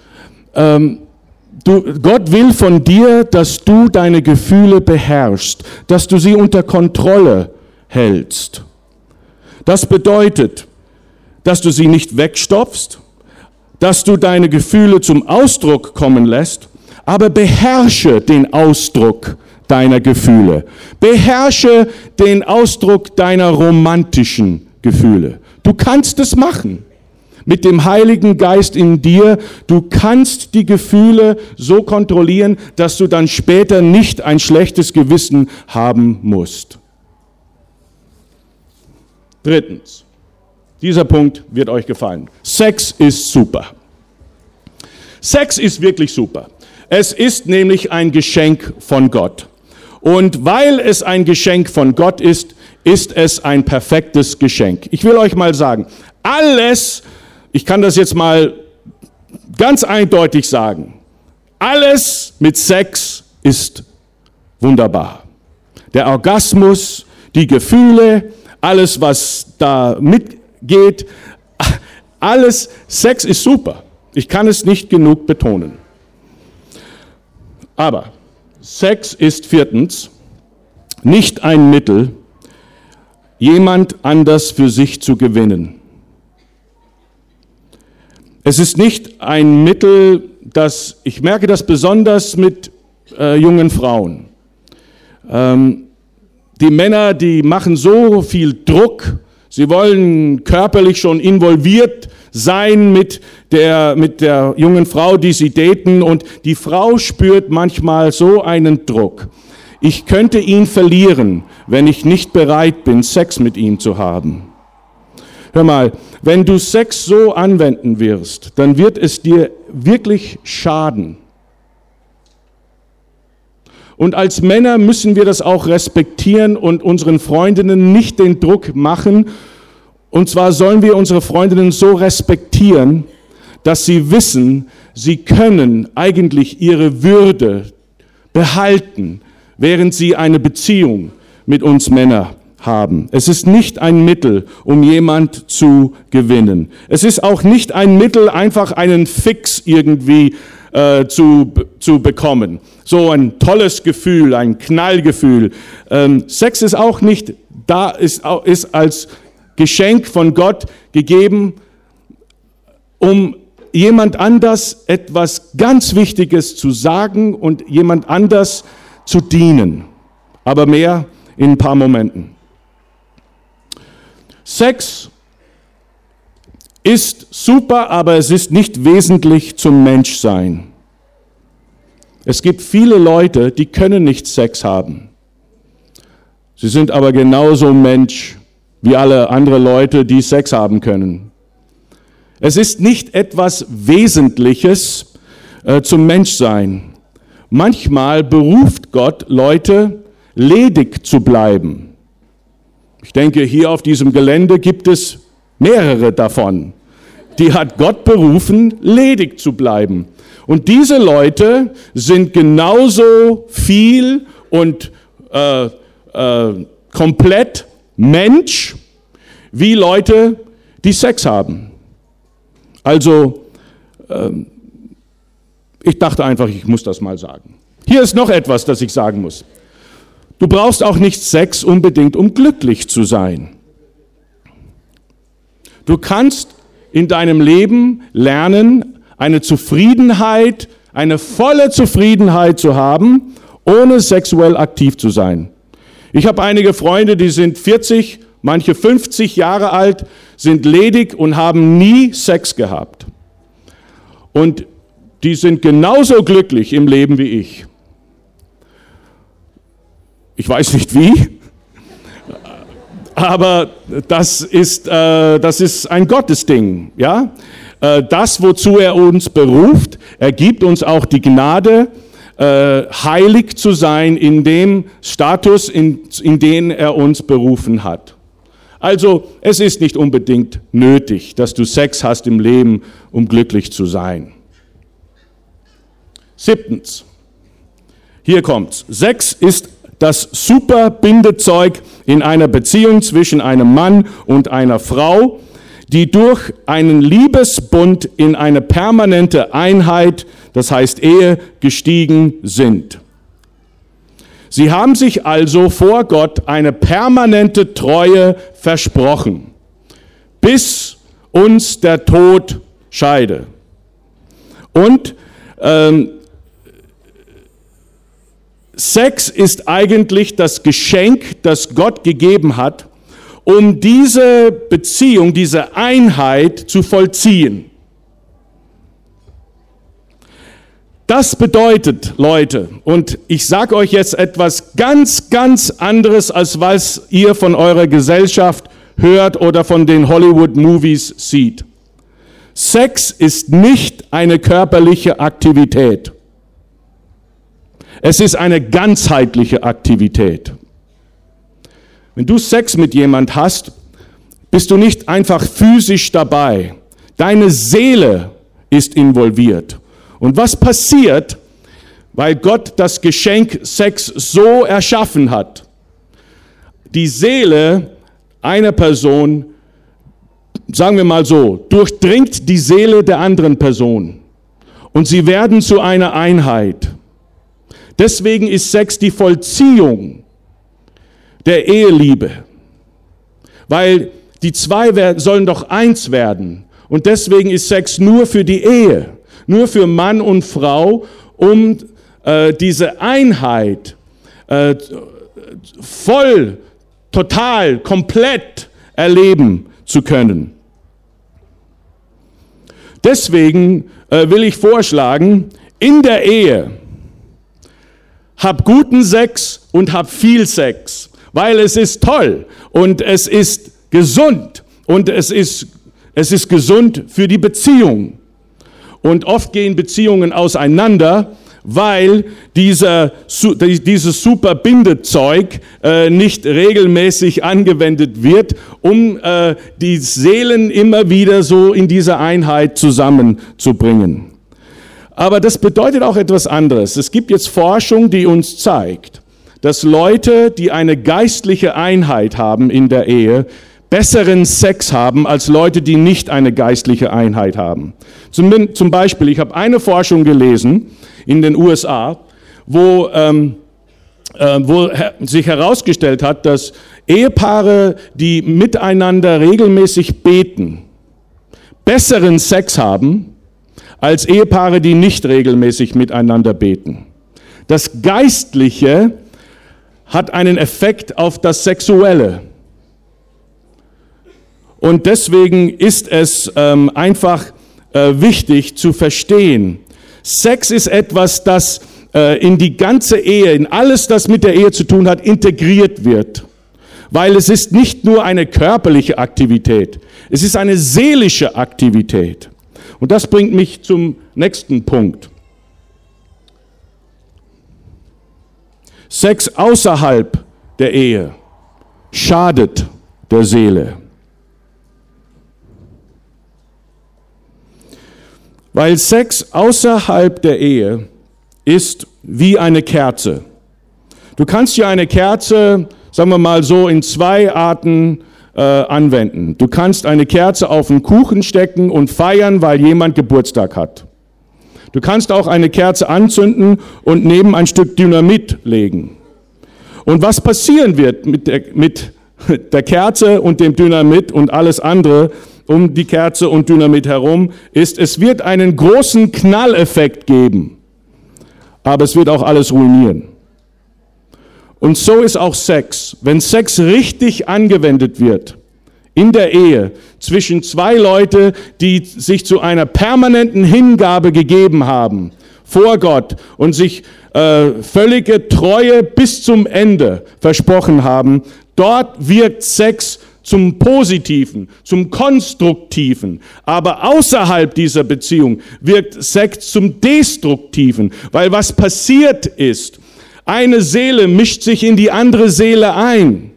Gott will von dir, dass du deine Gefühle beherrschst, dass du sie unter Kontrolle hältst. Das bedeutet, dass du sie nicht wegstopfst, dass du deine Gefühle zum Ausdruck kommen lässt, aber beherrsche den Ausdruck deiner Gefühle. Beherrsche den Ausdruck deiner romantischen Gefühle. Du kannst es machen. Mit dem Heiligen Geist in dir, du kannst die Gefühle so kontrollieren, dass du dann später nicht ein schlechtes Gewissen haben musst. Drittens, dieser Punkt wird euch gefallen. Sex ist super. Sex ist wirklich super. Es ist nämlich ein Geschenk von Gott. Und weil es ein Geschenk von Gott ist, ist es ein perfektes Geschenk. Ich will euch mal sagen, alles, ich kann das jetzt mal ganz eindeutig sagen, alles mit Sex ist wunderbar. Der Orgasmus, die Gefühle, alles, was da mitgeht, alles, Sex ist super. Ich kann es nicht genug betonen. Aber Sex ist viertens nicht ein Mittel, jemand anders für sich zu gewinnen. Es ist nicht ein Mittel, ich merke das besonders mit jungen Frauen. Die Männer, die machen so viel Druck, sie wollen körperlich schon involviert sein mit der jungen Frau, die sie daten, und die Frau spürt manchmal so einen Druck. Ich könnte ihn verlieren, wenn ich nicht bereit bin, Sex mit ihm zu haben. Hör mal, wenn du Sex so anwenden wirst, dann wird es dir wirklich schaden. Und als Männer müssen wir das auch respektieren und unseren Freundinnen nicht den Druck machen. Und zwar sollen wir unsere Freundinnen so respektieren, dass sie wissen, sie können eigentlich ihre Würde behalten, während sie eine Beziehung mit uns Männern haben. Es ist nicht ein Mittel, um jemand zu gewinnen. Es ist auch nicht ein Mittel, einfach einen Fix irgendwie zu bekommen. So ein tolles Gefühl, ein Knallgefühl. Sex ist auch nicht da, ist als Geschenk von Gott gegeben, um jemand anders etwas ganz Wichtiges zu sagen und jemand anders zu dienen. Aber mehr in ein paar Momenten. Sex ist super, aber es ist nicht wesentlich zum Menschsein. Es gibt viele Leute, die können nicht Sex haben. Sie sind aber genauso Mensch wie alle anderen Leute, die Sex haben können. Es ist nicht etwas Wesentliches zum Menschsein. Manchmal beruft Gott Leute, ledig zu bleiben. Ich denke, hier auf diesem Gelände gibt es mehrere davon. Die hat Gott berufen, ledig zu bleiben. Und diese Leute sind genauso viel und komplett Mensch wie Leute, die Sex haben. Also Ich dachte einfach, ich muss das mal sagen. Hier ist noch etwas, das ich sagen muss. Du brauchst auch nicht Sex unbedingt, um glücklich zu sein. Du kannst in deinem Leben lernen, eine Zufriedenheit, eine volle Zufriedenheit zu haben, ohne sexuell aktiv zu sein. Ich habe einige Freunde, die sind 40, manche 50 Jahre alt, sind ledig und haben nie Sex gehabt. Und die sind genauso glücklich im Leben wie ich. Ich weiß nicht wie, aber das ist ein Gottesding. Ja? Das, wozu er uns beruft, er gibt uns auch die Gnade, heilig zu sein in dem Status, in den er uns berufen hat. Also es ist nicht unbedingt nötig, dass du Sex hast im Leben, um glücklich zu sein. 7. Hier kommt's. Sex ist das super Bindezeug in einer Beziehung zwischen einem Mann und einer Frau, die durch einen Liebesbund in eine permanente Einheit, das heißt Ehe, gestiegen sind. Sie haben sich also vor Gott eine permanente Treue versprochen, bis uns der Tod scheide. Und Sex ist eigentlich das Geschenk, das Gott gegeben hat, um diese Beziehung, diese Einheit zu vollziehen. Das bedeutet, Leute, und ich sage euch jetzt etwas ganz, ganz anderes, als was ihr von eurer Gesellschaft hört oder von den Hollywood-Movies sieht. Sex ist nicht eine körperliche Aktivität. Es ist eine ganzheitliche Aktivität. Wenn du Sex mit jemand hast, bist du nicht einfach physisch dabei. Deine Seele ist involviert. Und was passiert, weil Gott das Geschenk Sex so erschaffen hat? Die Seele einer Person, sagen wir mal so, durchdringt die Seele der anderen Person. Und sie werden zu einer Einheit. Deswegen ist Sex die Vollziehung der Eheliebe. Weil die zwei sollen doch eins werden. Und deswegen ist Sex nur für die Ehe, nur für Mann und Frau, um diese Einheit voll, total, komplett erleben zu können. Deswegen will ich vorschlagen, in der Ehe, hab guten Sex und hab viel Sex, weil es ist toll und es ist gesund und es ist gesund für die Beziehung. Und oft gehen Beziehungen auseinander, weil dieses super Bindezeug nicht regelmäßig angewendet wird, um die Seelen immer wieder so in diese Einheit zusammenzubringen. Aber das bedeutet auch etwas anderes. Es gibt jetzt Forschung, die uns zeigt, dass Leute, die eine geistliche Einheit haben in der Ehe, besseren Sex haben als Leute, die nicht eine geistliche Einheit haben. Zum Beispiel, ich habe eine Forschung gelesen in den USA, wo sich herausgestellt hat, dass Ehepaare, die miteinander regelmäßig beten, besseren Sex haben als Ehepaare, die nicht regelmäßig miteinander beten. Das Geistliche hat einen Effekt auf das Sexuelle. Und deswegen ist es einfach wichtig zu verstehen. Sex ist etwas, das in die ganze Ehe, in alles, das mit der Ehe zu tun hat, integriert wird. Weil es ist nicht nur eine körperliche Aktivität, es ist eine seelische Aktivität. Und das bringt mich zum nächsten Punkt. Sex außerhalb der Ehe schadet der Seele. Weil Sex außerhalb der Ehe ist wie eine Kerze. Du kannst ja eine Kerze, sagen wir mal so, in zwei Arten anwenden. Du kannst eine Kerze auf einen Kuchen stecken und feiern, weil jemand Geburtstag hat. Du kannst auch eine Kerze anzünden und neben ein Stück Dynamit legen. Und was passieren wird mit der Kerze und dem Dynamit und alles andere um die Kerze und Dynamit herum, ist, es wird einen großen Knalleffekt geben. Aber es wird auch alles ruinieren. Und so ist auch Sex. Wenn Sex richtig angewendet wird, in der Ehe, zwischen zwei Leuten, die sich zu einer permanenten Hingabe gegeben haben, vor Gott und sich völlige Treue bis zum Ende versprochen haben, dort wirkt Sex zum Positiven, zum Konstruktiven. Aber außerhalb dieser Beziehung wirkt Sex zum Destruktiven, weil was passiert ist, eine Seele mischt sich in die andere Seele ein.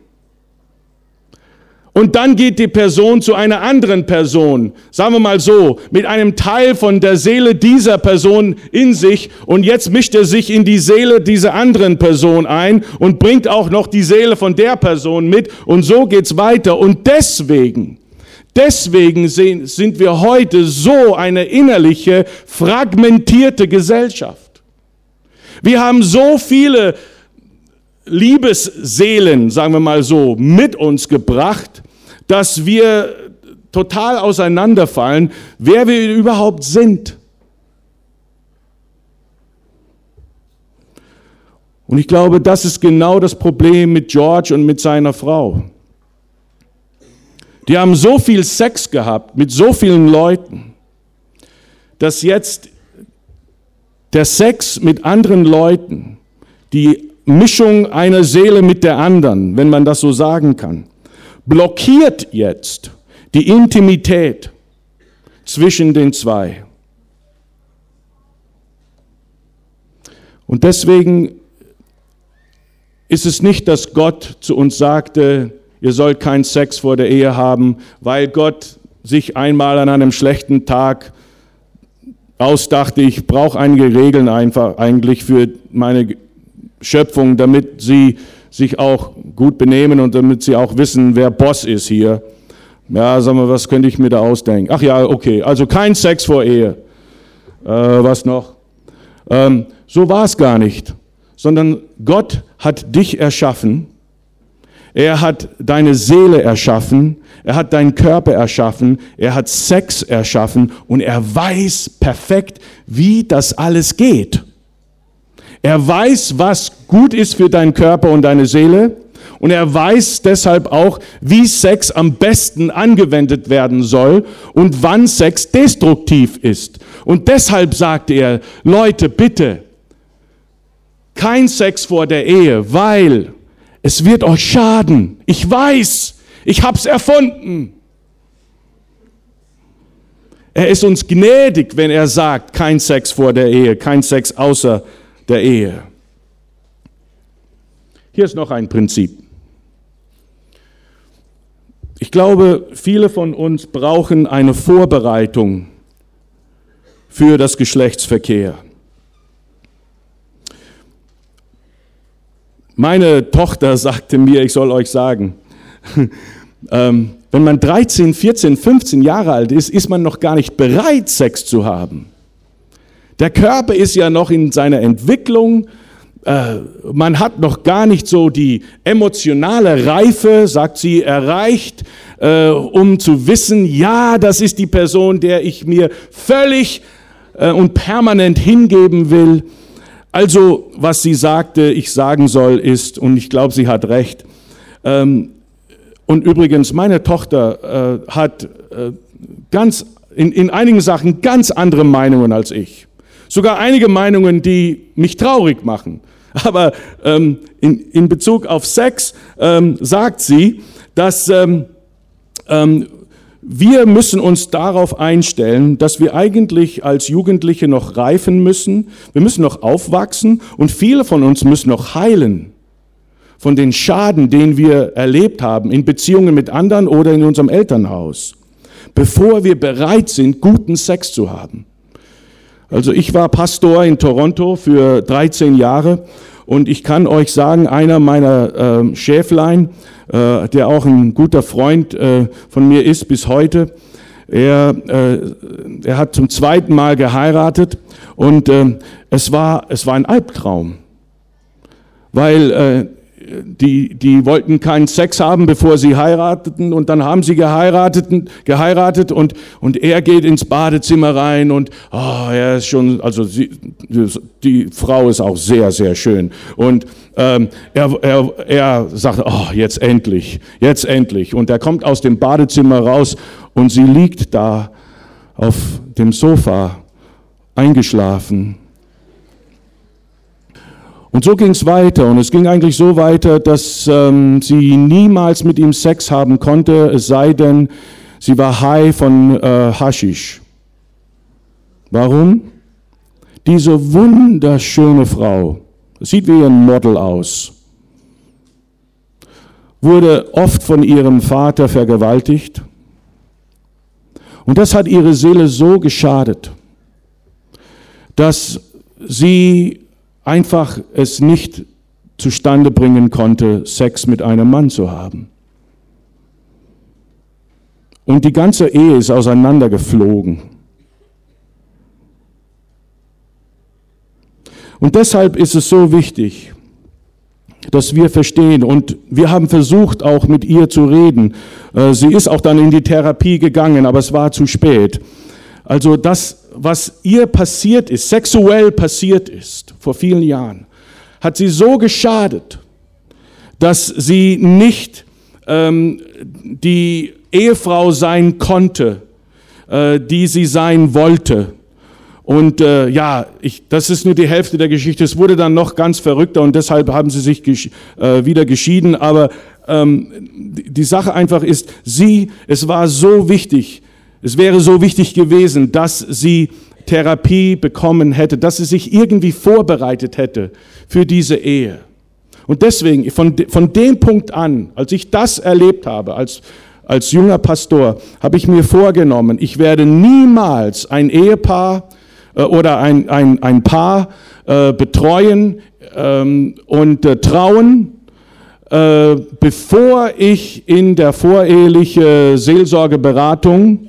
Und dann geht die Person zu einer anderen Person, sagen wir mal so, mit einem Teil von der Seele dieser Person in sich, und jetzt mischt er sich in die Seele dieser anderen Person ein und bringt auch noch die Seele von der Person mit, und so geht's weiter. Und deswegen sind wir heute so eine innerliche, fragmentierte Gesellschaft. Wir haben so viele Liebesseelen, sagen wir mal so, mit uns gebracht, dass wir total auseinanderfallen, wer wir überhaupt sind. Und ich glaube, das ist genau das Problem mit George und mit seiner Frau. Die haben so viel Sex gehabt mit so vielen Leuten, dass jetzt der Sex mit anderen Leuten, die Mischung einer Seele mit der anderen, wenn man das so sagen kann, blockiert jetzt die Intimität zwischen den zwei. Und deswegen ist es nicht, dass Gott zu uns sagte, ihr sollt keinen Sex vor der Ehe haben, weil Gott sich einmal an einem schlechten Tag ausdachte, ich brauche einige Regeln eigentlich für meine Schöpfung, damit sie sich auch gut benehmen und damit sie auch wissen, wer Boss ist hier. Ja, sag mal, was könnte ich mir da ausdenken? Ach ja, okay, also kein Sex vor Ehe. Was noch? So war es gar nicht, sondern Gott hat dich erschaffen. Er hat deine Seele erschaffen, er hat deinen Körper erschaffen, er hat Sex erschaffen und er weiß perfekt, wie das alles geht. Er weiß, was gut ist für deinen Körper und deine Seele, und er weiß deshalb auch, wie Sex am besten angewendet werden soll und wann Sex destruktiv ist. Und deshalb sagte er, Leute, bitte, kein Sex vor der Ehe, weil es wird euch schaden. Ich weiß, ich hab's erfunden. Er ist uns gnädig, wenn er sagt, kein Sex vor der Ehe, kein Sex außer der Ehe. Hier ist noch ein Prinzip. Ich glaube, viele von uns brauchen eine Vorbereitung für das Geschlechtsverkehr. Meine Tochter sagte mir, ich soll euch sagen, wenn man 13, 14, 15 Jahre alt ist, ist man noch gar nicht bereit, Sex zu haben. Der Körper ist ja noch in seiner Entwicklung, man hat noch gar nicht so die emotionale Reife, sagt sie, erreicht, um zu wissen, ja, das ist die Person, der ich mir völlig und permanent hingeben will. Also, was sie sagte, ich sagen soll, ist, und ich glaube, sie hat recht, und übrigens, meine Tochter hat in einigen Sachen ganz andere Meinungen als ich. Sogar einige Meinungen, die mich traurig machen. Aber in Bezug auf Sex sagt sie, dass wir müssen uns darauf einstellen, dass wir eigentlich als Jugendliche noch reifen müssen. Wir müssen noch aufwachsen und viele von uns müssen noch heilen von den Schaden, den wir erlebt haben in Beziehungen mit anderen oder in unserem Elternhaus, bevor wir bereit sind, guten Sex zu haben. Also ich war Pastor in Toronto für 13 Jahre und ich kann euch sagen, einer meiner Schäflein, der auch ein guter Freund von mir ist bis heute, Er hat zum zweiten Mal geheiratet und es war ein Albtraum, weil die wollten keinen Sex haben, bevor sie heirateten, und dann haben sie geheiratet und er geht ins Badezimmer rein und er ist schon, also die Frau ist auch sehr, sehr schön und er sagt, jetzt endlich und er kommt aus dem Badezimmer raus und sie liegt da auf dem Sofa eingeschlafen. Und so ging es weiter und es ging eigentlich so weiter, dass sie niemals mit ihm Sex haben konnte, es sei denn, sie war high von Haschisch. Warum? Diese wunderschöne Frau, sieht wie ein Model aus, wurde oft von ihrem Vater vergewaltigt und das hat ihre Seele so geschadet, dass sie einfach es nicht zustande bringen konnte, Sex mit einem Mann zu haben. Und die ganze Ehe ist auseinandergeflogen. Und deshalb ist es so wichtig, dass wir verstehen, und wir haben versucht auch mit ihr zu reden. Sie ist auch dann in die Therapie gegangen, aber es war zu spät. Also das, was ihr passiert ist, sexuell passiert ist, vor vielen Jahren, hat sie so geschadet, dass sie nicht die Ehefrau sein konnte, die sie sein wollte. Und das ist nur die Hälfte der Geschichte. Es wurde dann noch ganz verrückter und deshalb haben sie sich wieder geschieden. Aber die Sache einfach ist, es war so wichtig, es wäre so wichtig gewesen, dass sie Therapie bekommen hätte, dass sie sich irgendwie vorbereitet hätte für diese Ehe. Und deswegen, von dem Punkt an, als ich das erlebt habe, als junger Pastor, habe ich mir vorgenommen, ich werde niemals ein Ehepaar oder ein Paar betreuen und trauen, bevor ich in der voreheliche Seelsorgeberatung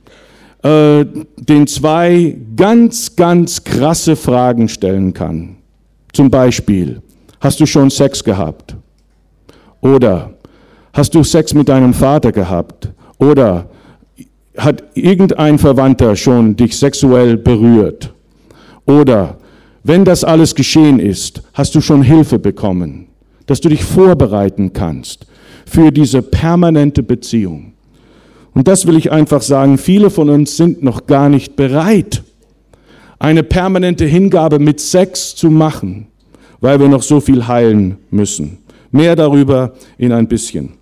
den zwei ganz, ganz krasse Fragen stellen kann. Zum Beispiel, hast du schon Sex gehabt? Oder hast du Sex mit deinem Vater gehabt? Oder hat irgendein Verwandter schon dich sexuell berührt? Oder wenn das alles geschehen ist, hast du schon Hilfe bekommen, dass du dich vorbereiten kannst für diese permanente Beziehung? Und das will ich einfach sagen, viele von uns sind noch gar nicht bereit, eine permanente Hingabe mit Sex zu machen, weil wir noch so viel heilen müssen. Mehr darüber in ein bisschen.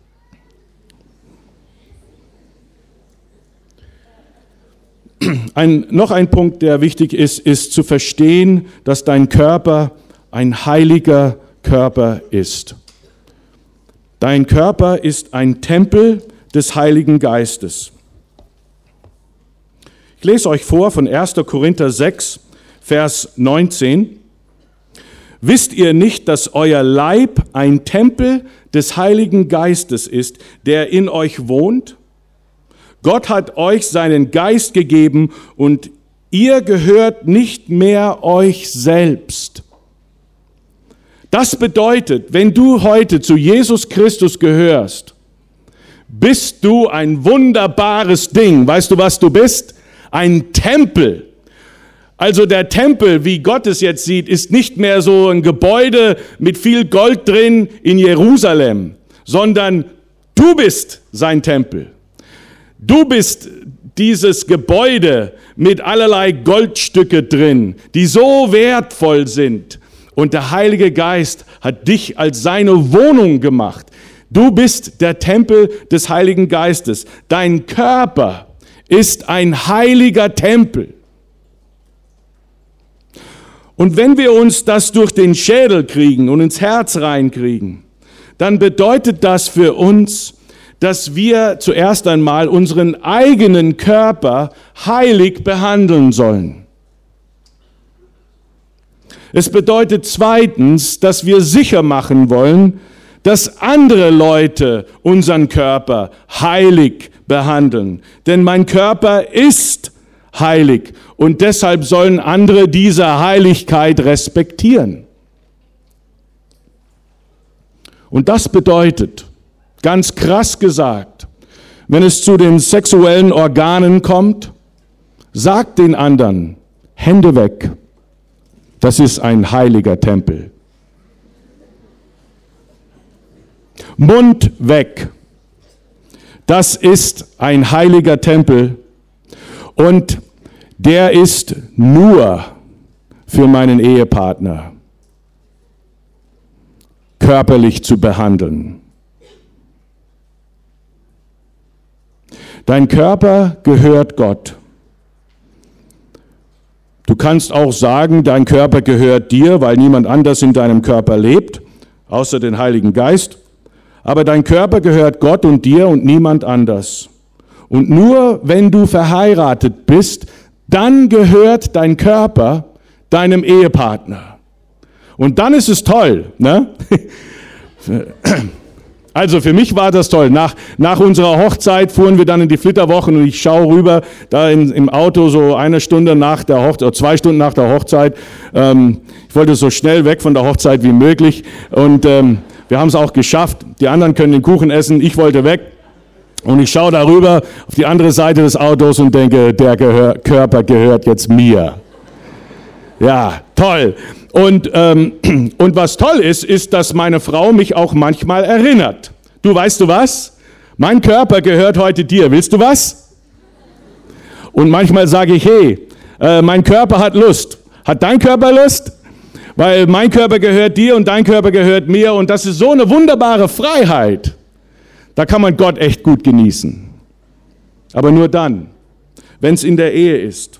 Noch ein Punkt, der wichtig ist zu verstehen, dass dein Körper ein heiliger Körper ist. Dein Körper ist ein Tempel des Heiligen Geistes. Ich lese euch vor von 1. Korinther 6, Vers 19. Wisst ihr nicht, dass euer Leib ein Tempel des Heiligen Geistes ist, der in euch wohnt? Gott hat euch seinen Geist gegeben und ihr gehört nicht mehr euch selbst. Das bedeutet, wenn du heute zu Jesus Christus gehörst, bist du ein wunderbares Ding. Weißt du, was du bist? Ein Tempel. Also der Tempel, wie Gott es jetzt sieht, ist nicht mehr so ein Gebäude mit viel Gold drin in Jerusalem, sondern du bist sein Tempel. Du bist dieses Gebäude mit allerlei Goldstücke drin, die so wertvoll sind. Und der Heilige Geist hat dich als seine Wohnung gemacht. Du bist der Tempel des Heiligen Geistes. Dein Körper ist ein heiliger Tempel. Und wenn wir uns das durch den Schädel kriegen und ins Herz reinkriegen, dann bedeutet das für uns, dass wir zuerst einmal unseren eigenen Körper heilig behandeln sollen. Es bedeutet zweitens, dass wir sicher machen wollen, dass andere Leute unseren Körper heilig behandeln. Denn mein Körper ist heilig und deshalb sollen andere diese Heiligkeit respektieren. Und das bedeutet, ganz krass gesagt, wenn es zu den sexuellen Organen kommt, sagt den anderen, Hände weg, das ist ein heiliger Tempel. Mund weg, das ist ein heiliger Tempel und der ist nur für meinen Ehepartner körperlich zu behandeln. Dein Körper gehört Gott. Du kannst auch sagen, dein Körper gehört dir, weil niemand anders in deinem Körper lebt, außer den Heiligen Geist. Aber dein Körper gehört Gott und dir und niemand anders. Und nur wenn du verheiratet bist, dann gehört dein Körper deinem Ehepartner. Und dann ist es toll, ne? Also für mich war das toll. Nach unserer Hochzeit fuhren wir dann in die Flitterwochen und ich schaue rüber, da im Auto so 1 Stunde nach der Hochzeit, oder 2 Stunden nach der Hochzeit. Ich wollte so schnell weg von der Hochzeit wie möglich und wir haben es auch geschafft. Die anderen können den Kuchen essen, ich wollte weg. Und ich schaue darüber auf die andere Seite des Autos und denke, der Körper gehört jetzt mir. Ja, toll. Und was toll ist, dass meine Frau mich auch manchmal erinnert. Du, weißt du was? Mein Körper gehört heute dir. Willst du was? Und manchmal sage ich, hey, mein Körper hat Lust. Hat dein Körper Lust? Weil mein Körper gehört dir und dein Körper gehört mir. Und das ist so eine wunderbare Freiheit. Da kann man Gott echt gut genießen. Aber nur dann, wenn es in der Ehe ist.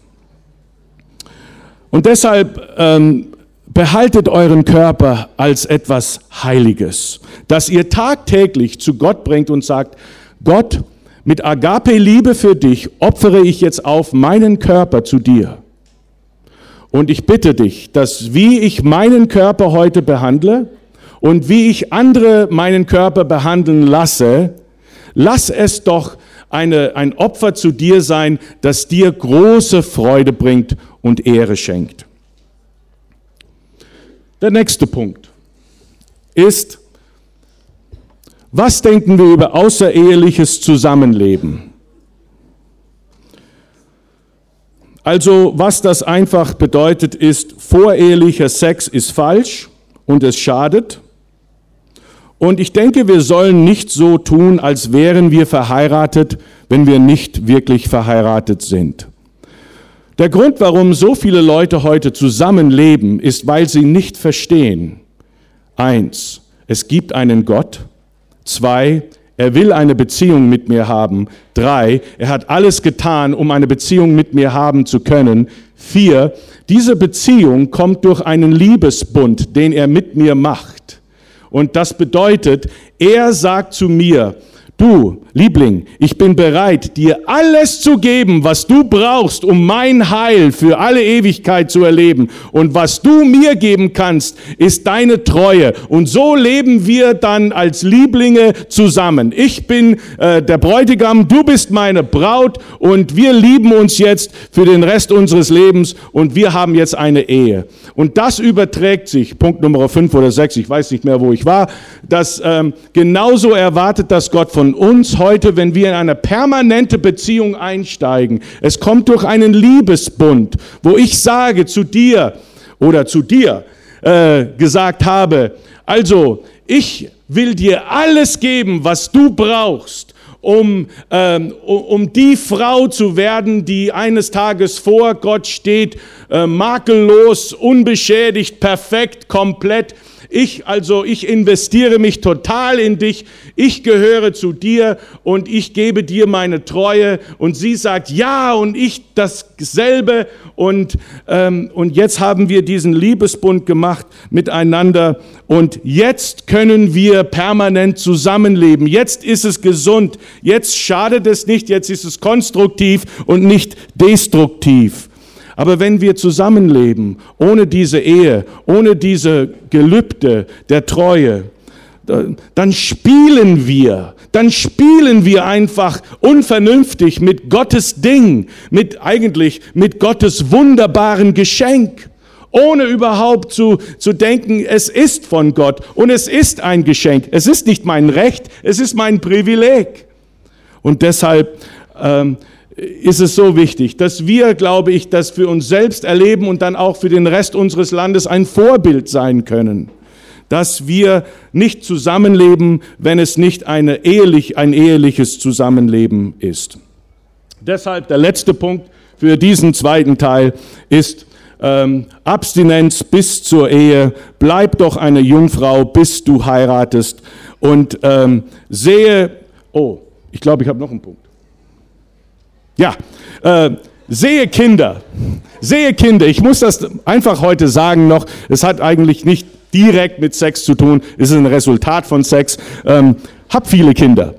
Und deshalb behaltet euren Körper als etwas Heiliges, das ihr tagtäglich zu Gott bringt und sagt, Gott, mit Agape-Liebe für dich opfere ich jetzt auf meinen Körper zu dir. Und ich bitte dich, dass wie ich meinen Körper heute behandle und wie ich andere meinen Körper behandeln lasse, lass es doch ein Opfer zu dir sein, das dir große Freude bringt und Ehre schenkt. Der nächste Punkt ist, was denken wir über außereheliches Zusammenleben? Also, was das einfach bedeutet, ist, vorehelicher Sex ist falsch und es schadet. Und ich denke, wir sollen nicht so tun, als wären wir verheiratet, wenn wir nicht wirklich verheiratet sind. Der Grund, warum so viele Leute heute zusammenleben, ist, weil sie nicht verstehen. 1, es gibt einen Gott. 2, er will eine Beziehung mit mir haben. 3, er hat alles getan, um eine Beziehung mit mir haben zu können. 4, diese Beziehung kommt durch einen Liebesbund, den er mit mir macht. Und das bedeutet, er sagt zu mir, du, Liebling, ich bin bereit, dir alles zu geben, was du brauchst, um mein Heil für alle Ewigkeit zu erleben. Und was du mir geben kannst, ist deine Treue. Und so leben wir dann als Lieblinge zusammen. Ich bin der Bräutigam, du bist meine Braut und wir lieben uns jetzt für den Rest unseres Lebens und wir haben jetzt eine Ehe. Und das überträgt sich, Punkt Nummer 5 oder 6, ich weiß nicht mehr, wo ich war, dass genauso erwartet das Gott von uns heute, wenn wir in eine permanente Beziehung einsteigen. Es kommt durch einen Liebesbund, wo ich sage zu dir oder zu dir gesagt habe, also ich will dir alles geben, was du brauchst, um die Frau zu werden, die eines Tages vor Gott steht, makellos, unbeschädigt, perfekt, komplett. Ich investiere mich total in dich, ich gehöre zu dir und ich gebe dir meine Treue. Und sie sagt ja und ich dasselbe und jetzt haben wir diesen Liebesbund gemacht miteinander und jetzt können wir permanent zusammenleben. Jetzt ist es gesund, jetzt schadet es nicht, jetzt ist es konstruktiv und nicht destruktiv. Aber wenn wir zusammenleben, ohne diese Ehe, ohne diese Gelübde der Treue, dann spielen wir einfach unvernünftig mit Gottes Ding, eigentlich mit Gottes wunderbaren Geschenk, ohne überhaupt zu denken, es ist von Gott und es ist ein Geschenk. Es ist nicht mein Recht, es ist mein Privileg. Und deshalb ist es so wichtig, dass wir, glaube ich, das für uns selbst erleben und dann auch für den Rest unseres Landes ein Vorbild sein können. Dass wir nicht zusammenleben, wenn es nicht ein eheliches Zusammenleben ist. Deshalb der letzte Punkt für diesen zweiten Teil ist Abstinenz bis zur Ehe. Bleib doch eine Jungfrau, bis du heiratest. Und ich glaube, ich habe noch einen Punkt. Ja, sehe Kinder. Ich muss das einfach heute sagen noch. Es hat eigentlich nicht direkt mit Sex zu tun, es ist ein Resultat von Sex. Hab viele Kinder.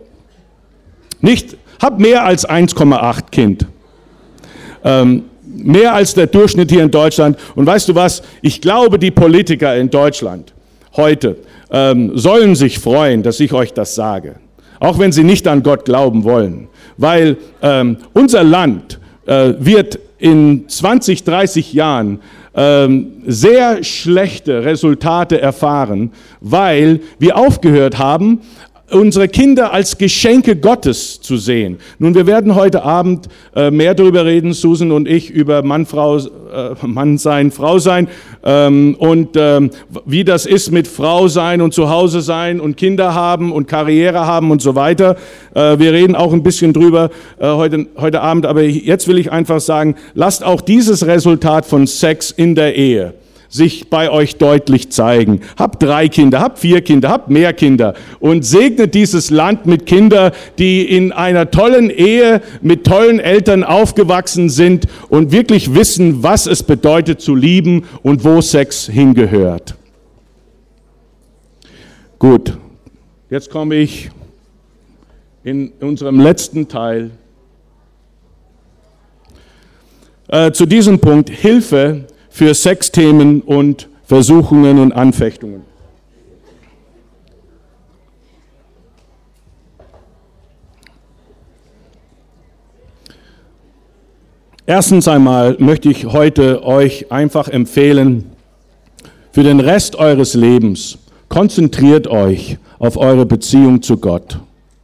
Hab mehr als 1,8 Kind. Mehr als der Durchschnitt hier in Deutschland. Und weißt du was? Ich glaube, die Politiker in Deutschland heute sollen sich freuen, dass ich euch das sage. Auch wenn sie nicht an Gott glauben wollen. Weil unser Land wird in 20, 30 Jahren sehr schlechte Resultate erfahren, weil wir aufgehört haben, unsere Kinder als Geschenke Gottes zu sehen. Nun, wir werden heute Abend mehr darüber reden, Susan und ich, über Mann sein, Frau sein und wie das ist mit Frau sein und zu Hause sein und Kinder haben und Karriere haben und so weiter. Wir reden auch ein bisschen drüber heute Abend, aber jetzt will ich einfach sagen, lasst auch dieses Resultat von Sex in der Ehe sich bei euch deutlich zeigen. Habt 3 Kinder, habt 4 Kinder, habt mehr Kinder und segnet dieses Land mit Kindern, die in einer tollen Ehe mit tollen Eltern aufgewachsen sind und wirklich wissen, was es bedeutet zu lieben und wo Sex hingehört. Gut, jetzt komme ich in unserem letzten Teil zu diesem Punkt: Hilfe für Sexthemen und Versuchungen und Anfechtungen. Erstens einmal möchte ich heute euch einfach empfehlen, für den Rest eures Lebens, konzentriert euch auf eure Beziehung zu Gott.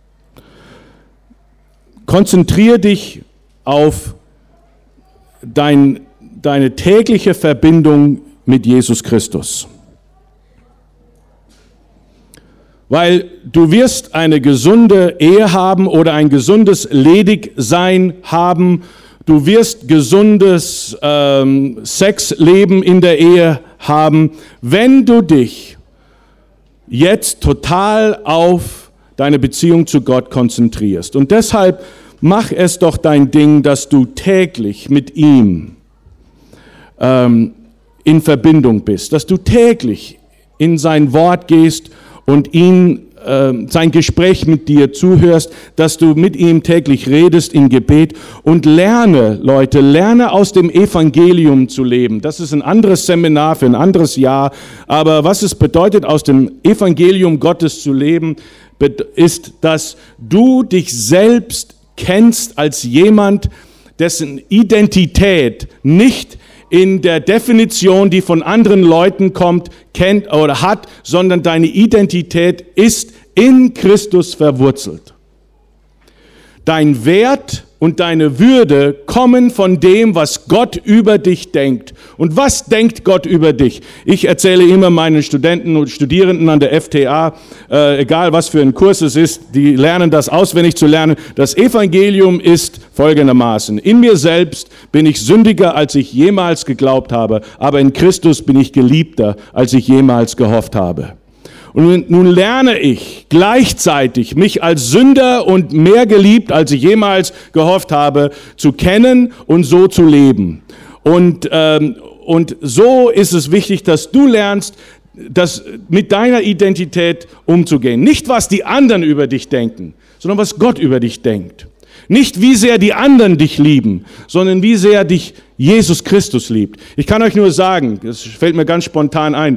Konzentrier dich auf deine tägliche Verbindung mit Jesus Christus. Weil du wirst eine gesunde Ehe haben oder ein gesundes Ledigsein haben. Du wirst gesundes Sexleben in der Ehe haben, wenn du dich jetzt total auf deine Beziehung zu Gott konzentrierst. Und deshalb mach es doch dein Ding, dass du täglich mit ihm in Verbindung bist, dass du täglich in sein Wort gehst und sein Gespräch mit dir zuhörst, dass du mit ihm täglich redest in Gebet und lerne aus dem Evangelium zu leben. Das ist ein anderes Seminar für ein anderes Jahr, aber was es bedeutet, aus dem Evangelium Gottes zu leben, ist, dass du dich selbst kennst als jemand, dessen Identität nicht in der Definition, die von anderen Leuten kommt, kennt oder hat, sondern deine Identität ist in Christus verwurzelt. Dein Wert und deine Würde kommen von dem, was Gott über dich denkt. Und was denkt Gott über dich? Ich erzähle immer meinen Studenten und Studierenden an der FTA, egal was für ein Kurs es ist, die lernen das auswendig zu lernen. Das Evangelium ist folgendermaßen: In mir selbst bin ich sündiger, als ich jemals geglaubt habe, aber in Christus bin ich geliebter, als ich jemals gehofft habe. Und nun lerne ich gleichzeitig, mich als Sünder und mehr geliebt, als ich jemals gehofft habe, zu kennen und so zu leben. Und so ist es wichtig, dass du lernst, mit deiner Identität umzugehen. Nicht, was die anderen über dich denken, sondern was Gott über dich denkt. Nicht, wie sehr die anderen dich lieben, sondern wie sehr dich Jesus Christus liebt. Ich kann euch nur sagen, das fällt mir ganz spontan ein,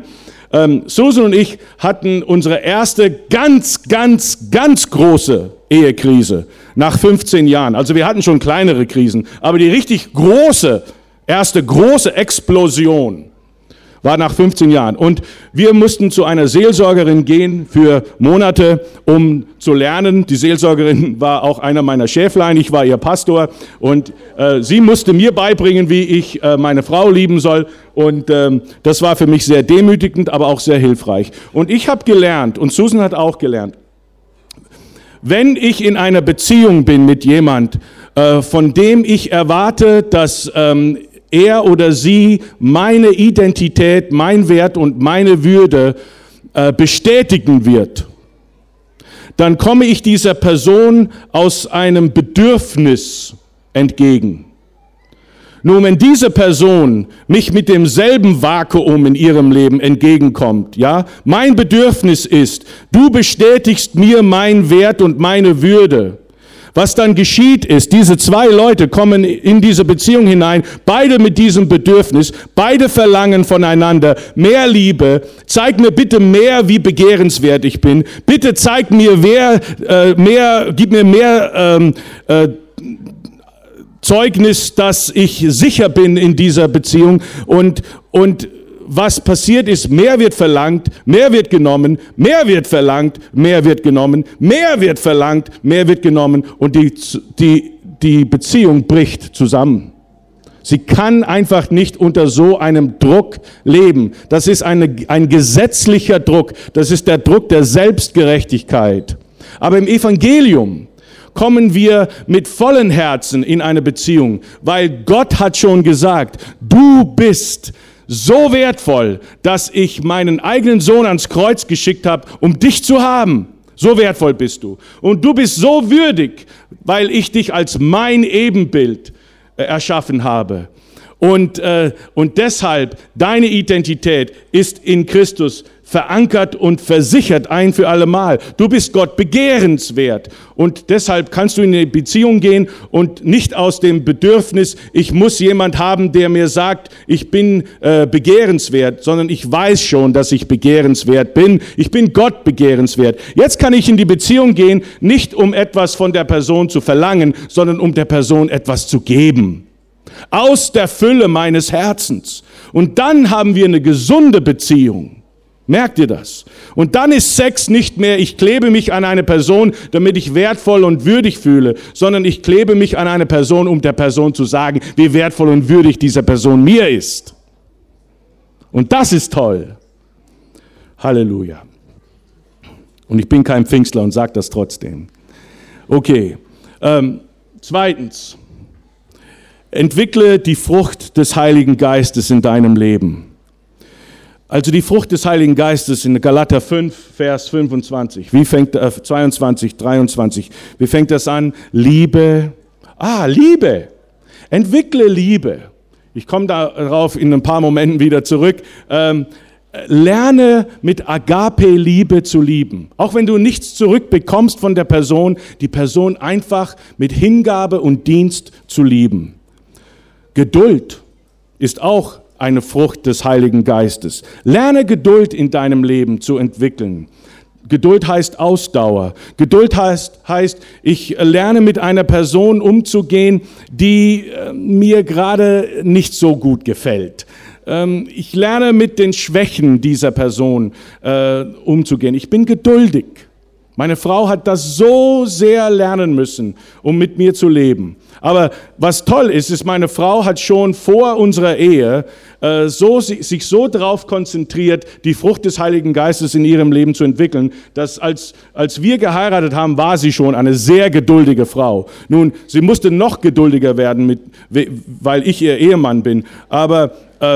Susan und ich hatten unsere erste ganz große Ehekrise nach 15 Jahren. Also wir hatten schon kleinere Krisen, aber die richtig erste große Explosion war nach 15 Jahren. Und wir mussten zu einer Seelsorgerin gehen für Monate, um zu lernen. Die Seelsorgerin war auch einer meiner Schäflein, ich war ihr Pastor. Und sie musste mir beibringen, wie ich meine Frau lieben soll. Und das war für mich sehr demütigend, aber auch sehr hilfreich. Und ich habe gelernt, und Susan hat auch gelernt, wenn ich in einer Beziehung bin mit jemand, von dem ich erwarte, dass er oder sie meine Identität, mein Wert und meine Würde bestätigen wird, dann komme ich dieser Person aus einem Bedürfnis entgegen. Nun, wenn diese Person mich mit demselben Vakuum in ihrem Leben entgegenkommt, ja, mein Bedürfnis ist, du bestätigst mir meinen Wert und meine Würde. Was dann geschieht ist, diese zwei Leute kommen in diese Beziehung hinein, beide mit diesem Bedürfnis, beide verlangen voneinander mehr Liebe. Zeig mir bitte mehr, wie begehrenswert ich bin. Bitte zeig mir gib mir mehr Zeugnis, dass ich sicher bin in dieser Beziehung. Und was passiert ist, mehr wird verlangt, mehr wird genommen, mehr wird verlangt, mehr wird genommen, mehr wird verlangt, mehr wird genommen und die Beziehung bricht zusammen. Sie kann einfach nicht unter so einem Druck leben. Das ist ein gesetzlicher Druck, das ist der Druck der Selbstgerechtigkeit. Aber im Evangelium kommen wir mit vollen Herzen in eine Beziehung, weil Gott hat schon gesagt, du bist so wertvoll, dass ich meinen eigenen Sohn ans Kreuz geschickt habe, um dich zu haben. So wertvoll bist du. Und du bist so würdig, weil ich dich als mein Ebenbild erschaffen habe. Und deshalb, deine Identität ist in Christus verankert und versichert ein für alle Mal. Du bist Gott begehrenswert. Und deshalb kannst du in eine Beziehung gehen und nicht aus dem Bedürfnis, ich muss jemand haben, der mir sagt, ich bin begehrenswert, sondern ich weiß schon, dass ich begehrenswert bin. Ich bin Gott begehrenswert. Jetzt kann ich in die Beziehung gehen, nicht um etwas von der Person zu verlangen, sondern um der Person etwas zu geben. Aus der Fülle meines Herzens. Und dann haben wir eine gesunde Beziehung. Merkt ihr das? Und dann ist Sex nicht mehr, ich klebe mich an eine Person, damit ich wertvoll und würdig fühle, sondern ich klebe mich an eine Person, um der Person zu sagen, wie wertvoll und würdig diese Person mir ist. Und das ist toll. Halleluja. Und ich bin kein Pfingstler und sage das trotzdem. Okay. Zweitens. Entwickle die Frucht des Heiligen Geistes in deinem Leben. Also die Frucht des Heiligen Geistes in Galater 5, Vers 25. 22, 23. Wie fängt das an? Liebe. Liebe. Entwickle Liebe. Ich komme darauf in ein paar Momenten wieder zurück. Lerne mit Agape-Liebe zu lieben. Auch wenn du nichts zurückbekommst von der Person, die Person einfach mit Hingabe und Dienst zu lieben. Geduld ist auch eine Frucht des Heiligen Geistes. Lerne Geduld in deinem Leben zu entwickeln. Geduld heißt Ausdauer. Geduld heißt, ich lerne mit einer Person umzugehen, die mir gerade nicht so gut gefällt. Ich lerne mit den Schwächen dieser Person umzugehen. Ich bin geduldig. Meine Frau hat das so sehr lernen müssen, um mit mir zu leben. Aber was toll ist, meine Frau hat schon vor unserer Ehe sich so darauf konzentriert, die Frucht des Heiligen Geistes in ihrem Leben zu entwickeln, dass als wir geheiratet haben, war sie schon eine sehr geduldige Frau. Nun, sie musste noch geduldiger werden, weil ich ihr Ehemann bin. Aber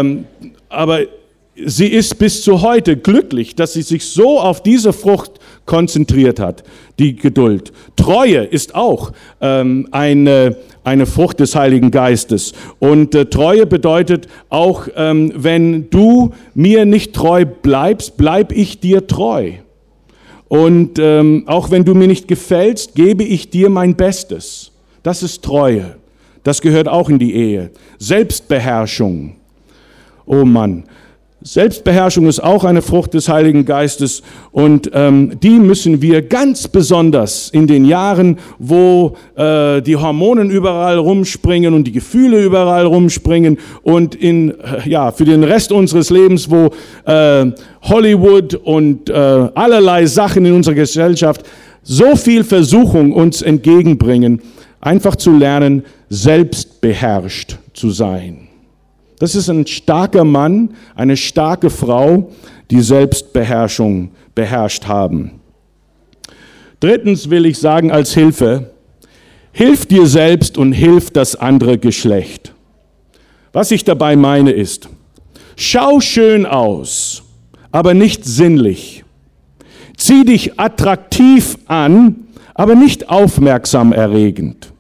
sie ist bis zu heute glücklich, dass sie sich so auf diese Frucht konzentriert hat, die Geduld. Treue ist auch eine Frucht des Heiligen Geistes. Und Treue bedeutet auch, wenn du mir nicht treu bleibst, bleib ich dir treu. Und auch wenn du mir nicht gefällst, gebe ich dir mein Bestes. Das ist Treue. Das gehört auch in die Ehe. Selbstbeherrschung. Oh Mann. Selbstbeherrschung ist auch eine Frucht des Heiligen Geistes und die müssen wir ganz besonders in den Jahren, wo die Hormonen überall rumspringen und die Gefühle überall rumspringen und für den Rest unseres Lebens, wo Hollywood und allerlei Sachen in unserer Gesellschaft so viel Versuchung uns entgegenbringen, einfach zu lernen, selbstbeherrscht zu sein. Das ist ein starker Mann, eine starke Frau, die Selbstbeherrschung beherrscht haben. Drittens will ich sagen als Hilfe, hilf dir selbst und hilf das andere Geschlecht. Was ich dabei meine ist, schau schön aus, aber nicht sinnlich. Zieh dich attraktiv an, aber nicht aufmerksam erregend.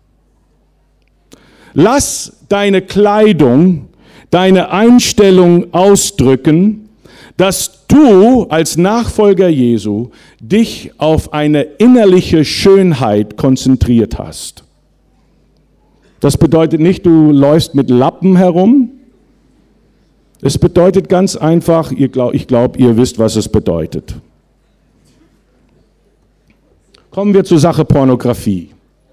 Lass deine Kleidung, deine Einstellung ausdrücken, dass du als Nachfolger Jesu dich auf eine innerliche Schönheit konzentriert hast. Das bedeutet nicht, du läufst mit Lappen herum. Es bedeutet ganz einfach, ich glaube, ihr wisst, was es bedeutet. Kommen wir zur Sache Pornografie.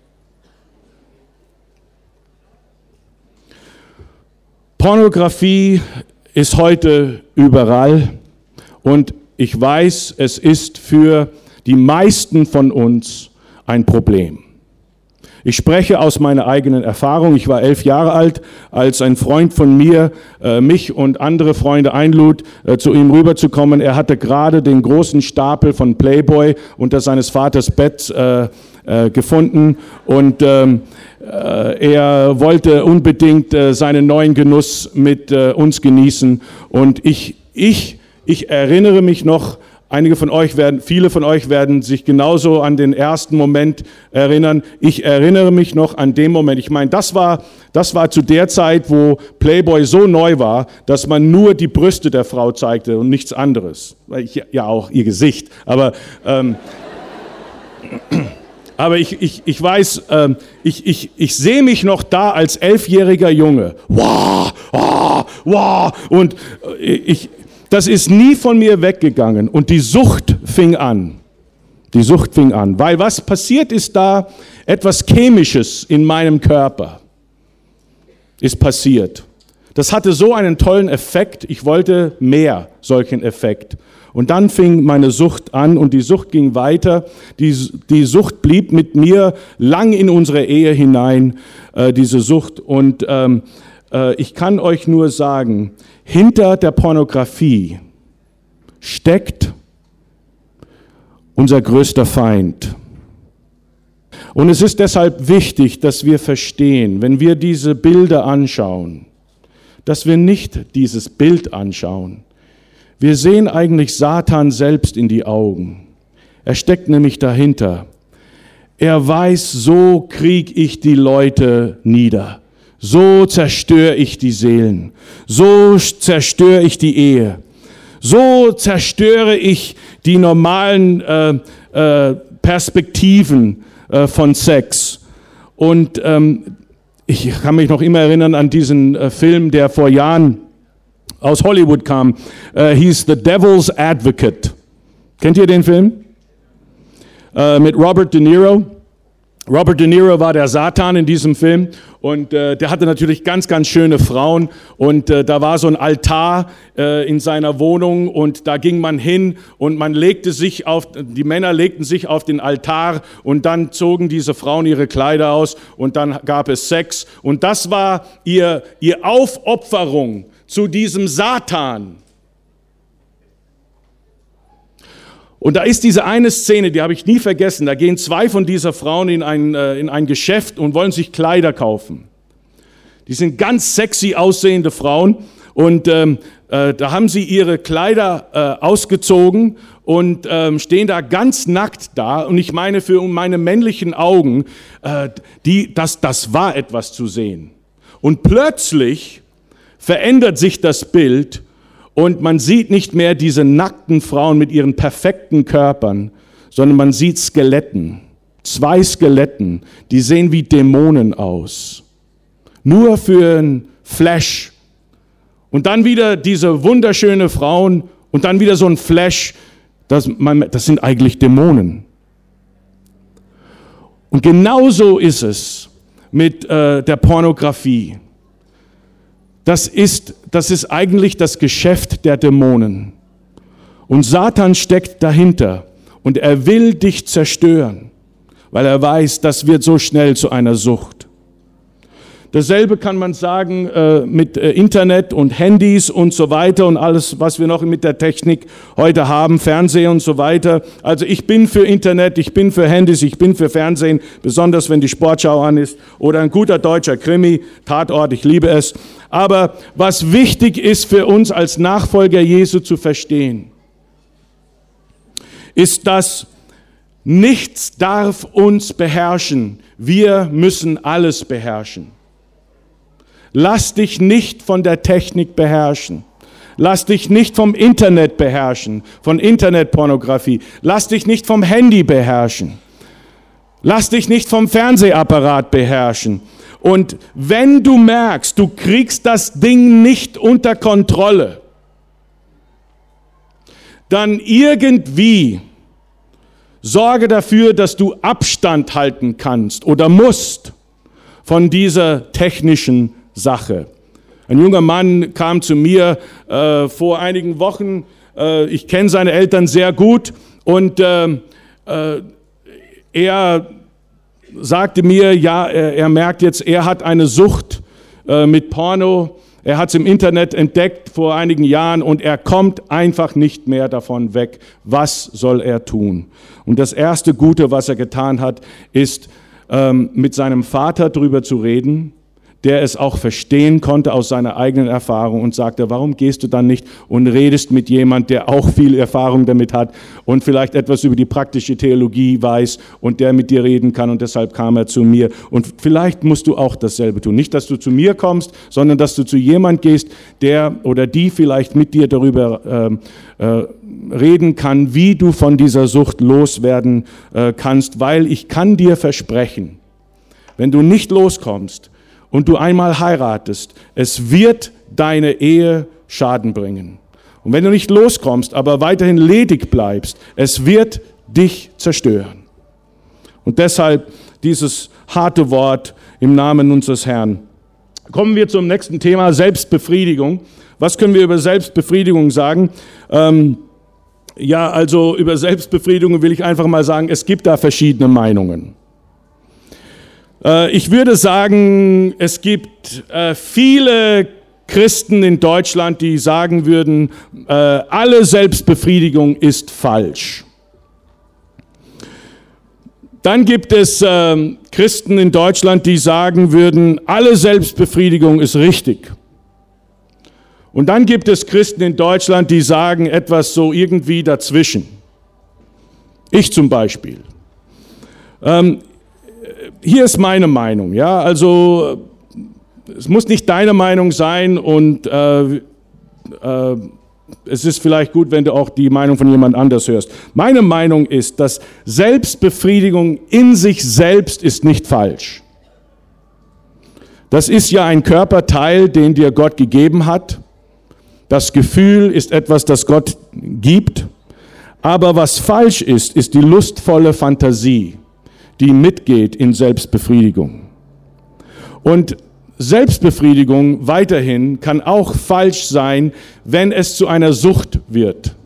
Pornografie ist heute überall und ich weiß, es ist für die meisten von uns ein Problem. Ich spreche aus meiner eigenen Erfahrung. Ich war 11 Jahre alt, als ein Freund von mir mich und andere Freunde einlud, zu ihm rüberzukommen. Er hatte gerade den großen Stapel von Playboy unter seines Vaters Bett gefunden und er wollte unbedingt seinen neuen Genuss mit uns genießen und ich erinnere mich noch, viele von euch werden sich genauso an den ersten Moment erinnern. Ich erinnere mich noch an den Moment. Ich meine, das war zu der Zeit, wo Playboy so neu war, dass man nur die Brüste der Frau zeigte und nichts anderes. Ja, auch ihr Gesicht. Aber ich weiß, ich sehe mich noch da als 11-jähriger Junge. Wow, wow, wow. Und das ist nie von mir weggegangen. Und die Sucht fing an. Weil was passiert ist da? Etwas Chemisches in meinem Körper ist passiert. Das hatte so einen tollen Effekt. Ich wollte mehr solchen Effekt. Und dann fing meine Sucht an und die Sucht ging weiter. Die Sucht blieb mit mir lang in unsere Ehe hinein, diese Sucht. Und ich kann euch nur sagen, hinter der Pornografie steckt unser größter Feind. Und es ist deshalb wichtig, dass wir verstehen, wenn wir diese Bilder anschauen, dass wir nicht dieses Bild anschauen. Wir sehen eigentlich Satan selbst in die Augen. Er steckt nämlich dahinter. Er weiß, so kriege ich die Leute nieder. So zerstöre ich die Seelen. So zerstöre ich die Ehe. So zerstöre ich die normalen Perspektiven von Sex. Und ich kann mich noch immer erinnern an diesen Film, der vor Jahren aus Hollywood kam. Hieß The Devil's Advocate. Kennt ihr den Film? Mit Robert De Niro. Robert De Niro war der Satan in diesem Film und der hatte natürlich ganz, ganz schöne Frauen und da war so ein Altar in seiner Wohnung und da ging man hin und die Männer legten sich auf den Altar und dann zogen diese Frauen ihre Kleider aus und dann gab es Sex und das war ihr Aufopferung zu diesem Satan. Und da ist diese eine Szene, die habe ich nie vergessen, da gehen 2 von dieser Frauen in ein Geschäft und wollen sich Kleider kaufen. Die sind ganz sexy aussehende Frauen und da haben sie ihre Kleider ausgezogen und stehen da ganz nackt da. Und ich meine, für meine männlichen Augen, das war etwas zu sehen. Und plötzlich verändert sich das Bild und man sieht nicht mehr diese nackten Frauen mit ihren perfekten Körpern, sondern man sieht Skeletten. 2 Skeletten, die sehen wie Dämonen aus. Nur für ein Flash. Und dann wieder diese wunderschöne Frauen und dann wieder so ein Flash, das sind eigentlich Dämonen. Und genauso ist es mit der Pornografie. Das ist eigentlich das Geschäft der Dämonen. Und Satan steckt dahinter und er will dich zerstören, weil er weiß, das wird so schnell zu einer Sucht. Dasselbe kann man sagen mit Internet und Handys und so weiter und alles, was wir noch mit der Technik heute haben, Fernsehen und so weiter. Also ich bin für Internet, ich bin für Handys, ich bin für Fernsehen, besonders wenn die Sportschau an ist oder ein guter deutscher Krimi, Tatort, ich liebe es. Aber was wichtig ist für uns als Nachfolger Jesu zu verstehen, ist, dass nichts darf uns beherrschen. Wir müssen alles beherrschen. Lass dich nicht von der Technik beherrschen. Lass dich nicht vom Internet beherrschen, von Internetpornografie. Lass dich nicht vom Handy beherrschen. Lass dich nicht vom Fernsehapparat beherrschen. Und wenn du merkst, du kriegst das Ding nicht unter Kontrolle, dann irgendwie sorge dafür, dass du Abstand halten kannst oder musst von dieser technischen Sache. Ein junger Mann kam zu mir vor einigen Wochen. Ich kenne seine Eltern sehr gut und er sagte mir, ja, er merkt jetzt, er hat eine Sucht mit Porno. Er hat es im Internet entdeckt vor einigen Jahren und er kommt einfach nicht mehr davon weg. Was soll er tun? Und das erste Gute, was er getan hat, ist, mit seinem Vater darüber zu reden, der es auch verstehen konnte aus seiner eigenen Erfahrung und sagte, warum gehst du dann nicht und redest mit jemand, der auch viel Erfahrung damit hat und vielleicht etwas über die praktische Theologie weiß und der mit dir reden kann, und deshalb kam er zu mir. Und vielleicht musst du auch dasselbe tun. Nicht, dass du zu mir kommst, sondern dass du zu jemand gehst, der oder die vielleicht mit dir darüber reden kann, wie du von dieser Sucht loswerden kannst, weil ich kann dir versprechen, wenn du nicht loskommst, und du einmal heiratest, es wird deine Ehe Schaden bringen. Und wenn du nicht loskommst, aber weiterhin ledig bleibst, es wird dich zerstören. Und deshalb dieses harte Wort im Namen unseres Herrn. Kommen wir zum nächsten Thema, Selbstbefriedigung. Was können wir über Selbstbefriedigung sagen? Also über Selbstbefriedigung will ich einfach mal sagen, es gibt da verschiedene Meinungen. Ich würde sagen, es gibt viele Christen in Deutschland, die sagen würden, alle Selbstbefriedigung ist falsch. Dann gibt es Christen in Deutschland, die sagen würden, alle Selbstbefriedigung ist richtig. Und dann gibt es Christen in Deutschland, die sagen etwas so irgendwie dazwischen. Ich zum Beispiel. Hier ist meine Meinung, ja, also es muss nicht deine Meinung sein und es ist vielleicht gut, wenn du auch die Meinung von jemand anders hörst. Meine Meinung ist, dass Selbstbefriedigung in sich selbst ist nicht falsch. Das ist ja ein Körperteil, den dir Gott gegeben hat. Das Gefühl ist etwas, das Gott gibt. Aber was falsch ist, ist die lustvolle Fantasie, die mitgeht in Selbstbefriedigung. Und Selbstbefriedigung weiterhin kann auch falsch sein, wenn es zu einer Sucht wird.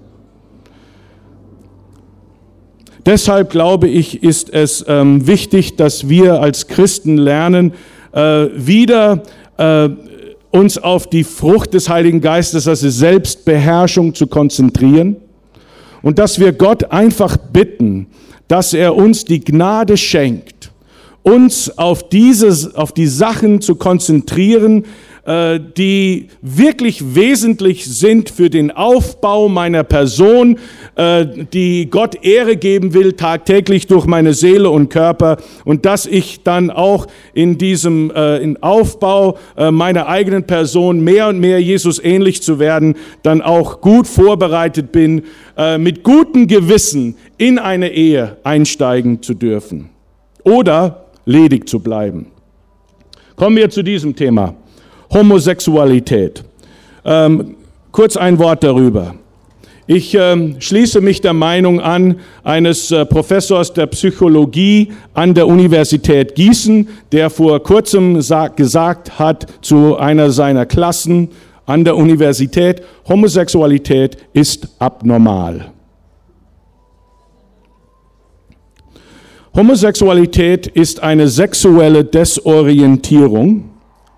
Deshalb glaube ich, ist es wichtig, dass wir als Christen lernen, wieder uns auf die Frucht des Heiligen Geistes, das ist Selbstbeherrschung, zu konzentrieren und dass wir Gott einfach bitten, dass er uns die Gnade schenkt, uns auf die Sachen zu konzentrieren, die wirklich wesentlich sind für den Aufbau meiner Person, die Gott Ehre geben will, tagtäglich durch meine Seele und Körper, und dass ich dann auch in diesem Aufbau meiner eigenen Person mehr und mehr Jesus ähnlich zu werden, dann auch gut vorbereitet bin, mit gutem Gewissen in eine Ehe einsteigen zu dürfen oder ledig zu bleiben. Kommen wir zu diesem Thema. Homosexualität. Kurz ein Wort darüber. Ich schließe mich der Meinung an eines Professors der Psychologie an der Universität Gießen, der vor kurzem gesagt hat zu einer seiner Klassen an der Universität, Homosexualität ist abnormal. Homosexualität ist eine sexuelle Desorientierung.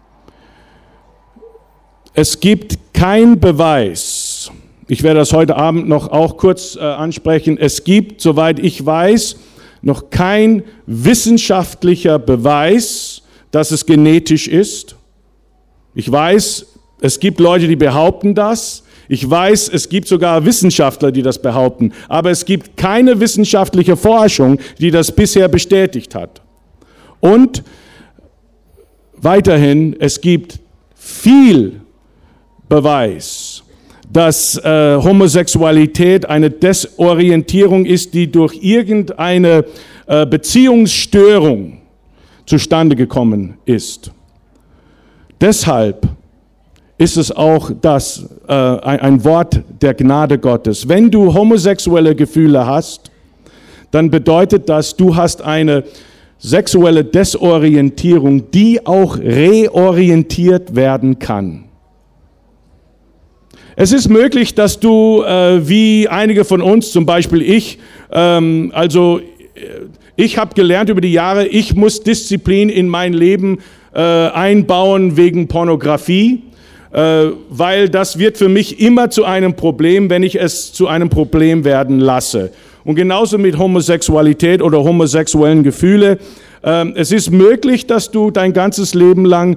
Es gibt keinen Beweis, ich werde das heute Abend noch auch kurz ansprechen, es gibt, soweit ich weiß, noch kein wissenschaftlicher Beweis, dass es genetisch ist. Ich weiß, es gibt Leute, die behaupten das. Ich weiß, es gibt sogar Wissenschaftler, die das behaupten. Aber es gibt keine wissenschaftliche Forschung, die das bisher bestätigt hat. Und weiterhin, es gibt viel Beweis, dass Homosexualität eine Desorientierung ist, die durch irgendeine Beziehungsstörung zustande gekommen ist. Deshalb ist es auch ein Wort der Gnade Gottes. Wenn du homosexuelle Gefühle hast, dann bedeutet das, du hast eine sexuelle Desorientierung, die auch reorientiert werden kann. Es ist möglich, dass du, wie einige von uns, zum Beispiel ich, ich habe gelernt über die Jahre, ich muss Disziplin in mein Leben einbauen wegen Pornografie, weil das wird für mich immer zu einem Problem, wenn ich es zu einem Problem werden lasse. Und genauso mit Homosexualität oder homosexuellen Gefühle. Es ist möglich, dass du dein ganzes Leben lang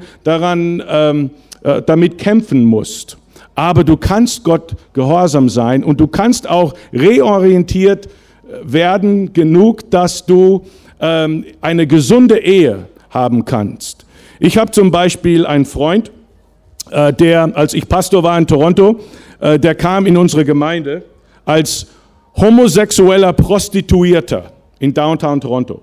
damit kämpfen musst. Aber du kannst Gott gehorsam sein und du kannst auch reorientiert werden genug, dass du eine gesunde Ehe haben kannst. Ich habe zum Beispiel einen Freund, der, als ich Pastor war in Toronto, der kam in unsere Gemeinde als homosexueller Prostituierter in Downtown Toronto.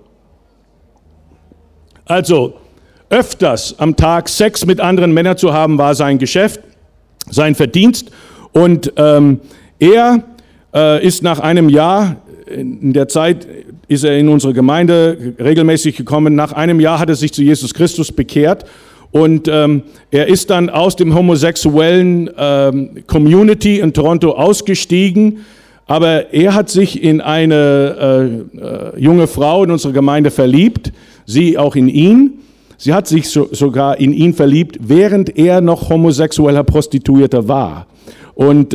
Also öfters am Tag Sex mit anderen Männern zu haben, war sein Geschäft, sein Verdienst. Und er ist nach einem Jahr, in der Zeit ist er in unsere Gemeinde regelmäßig gekommen, nach einem Jahr hat er sich zu Jesus Christus bekehrt. Und er ist dann aus dem homosexuellen Community in Toronto ausgestiegen, aber er hat sich in eine junge Frau in unserer Gemeinde verliebt, sie auch in ihn. Sie hat sich sogar in ihn verliebt, während er noch homosexueller Prostituierter war. Und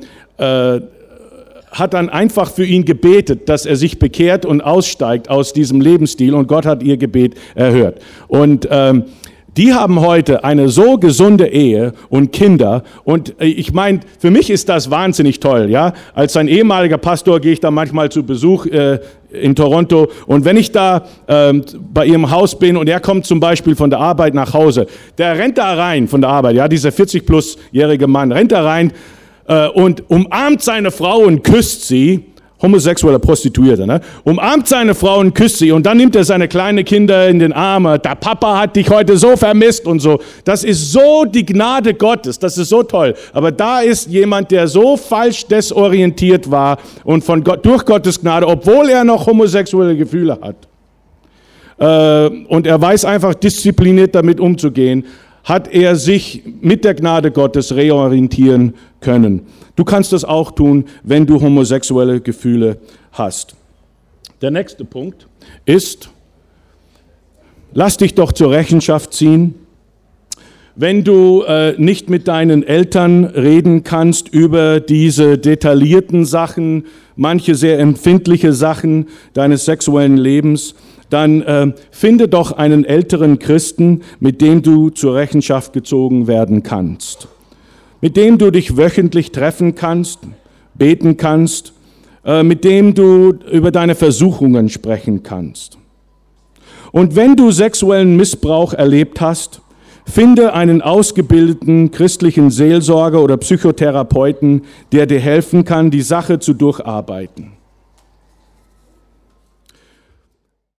hat dann einfach für ihn gebetet, dass er sich bekehrt und aussteigt aus diesem Lebensstil. Und Gott hat ihr Gebet erhört. Und die haben heute eine so gesunde Ehe und Kinder. Und ich meine, für mich ist das wahnsinnig toll. Ja? Als sein ehemaliger Pastor gehe ich da manchmal zu Besuch in Toronto. Und wenn ich da bei ihrem Haus bin und er kommt zum Beispiel von der Arbeit nach Hause, der rennt da rein von der Arbeit, ja, dieser 40-plus-jährige Mann, rennt da rein und umarmt seine Frau und küsst sie. Homosexueller Prostituierter, ne? Umarmt seine Frau und küsst sie und dann nimmt er seine kleinen Kinder in den Arm. Der Papa hat dich heute so vermisst und so. Das ist so die Gnade Gottes, das ist so toll. Aber da ist jemand, der so falsch desorientiert war und von Gott, durch Gottes Gnade, obwohl er noch homosexuelle Gefühle hat. Und er weiß einfach diszipliniert damit umzugehen, hat er sich mit der Gnade Gottes reorientieren können. Du kannst das auch tun, wenn du homosexuelle Gefühle hast. Der nächste Punkt ist, lass dich doch zur Rechenschaft ziehen. Wenn du nicht mit deinen Eltern reden kannst über diese detaillierten Sachen, manche sehr empfindliche Sachen deines sexuellen Lebens, dann finde doch einen älteren Christen, mit dem du zur Rechenschaft gezogen werden kannst. Mit dem du dich wöchentlich treffen kannst, beten kannst, mit dem du über deine Versuchungen sprechen kannst. Und wenn du sexuellen Missbrauch erlebt hast, finde einen ausgebildeten christlichen Seelsorger oder Psychotherapeuten, der dir helfen kann, die Sache zu durcharbeiten.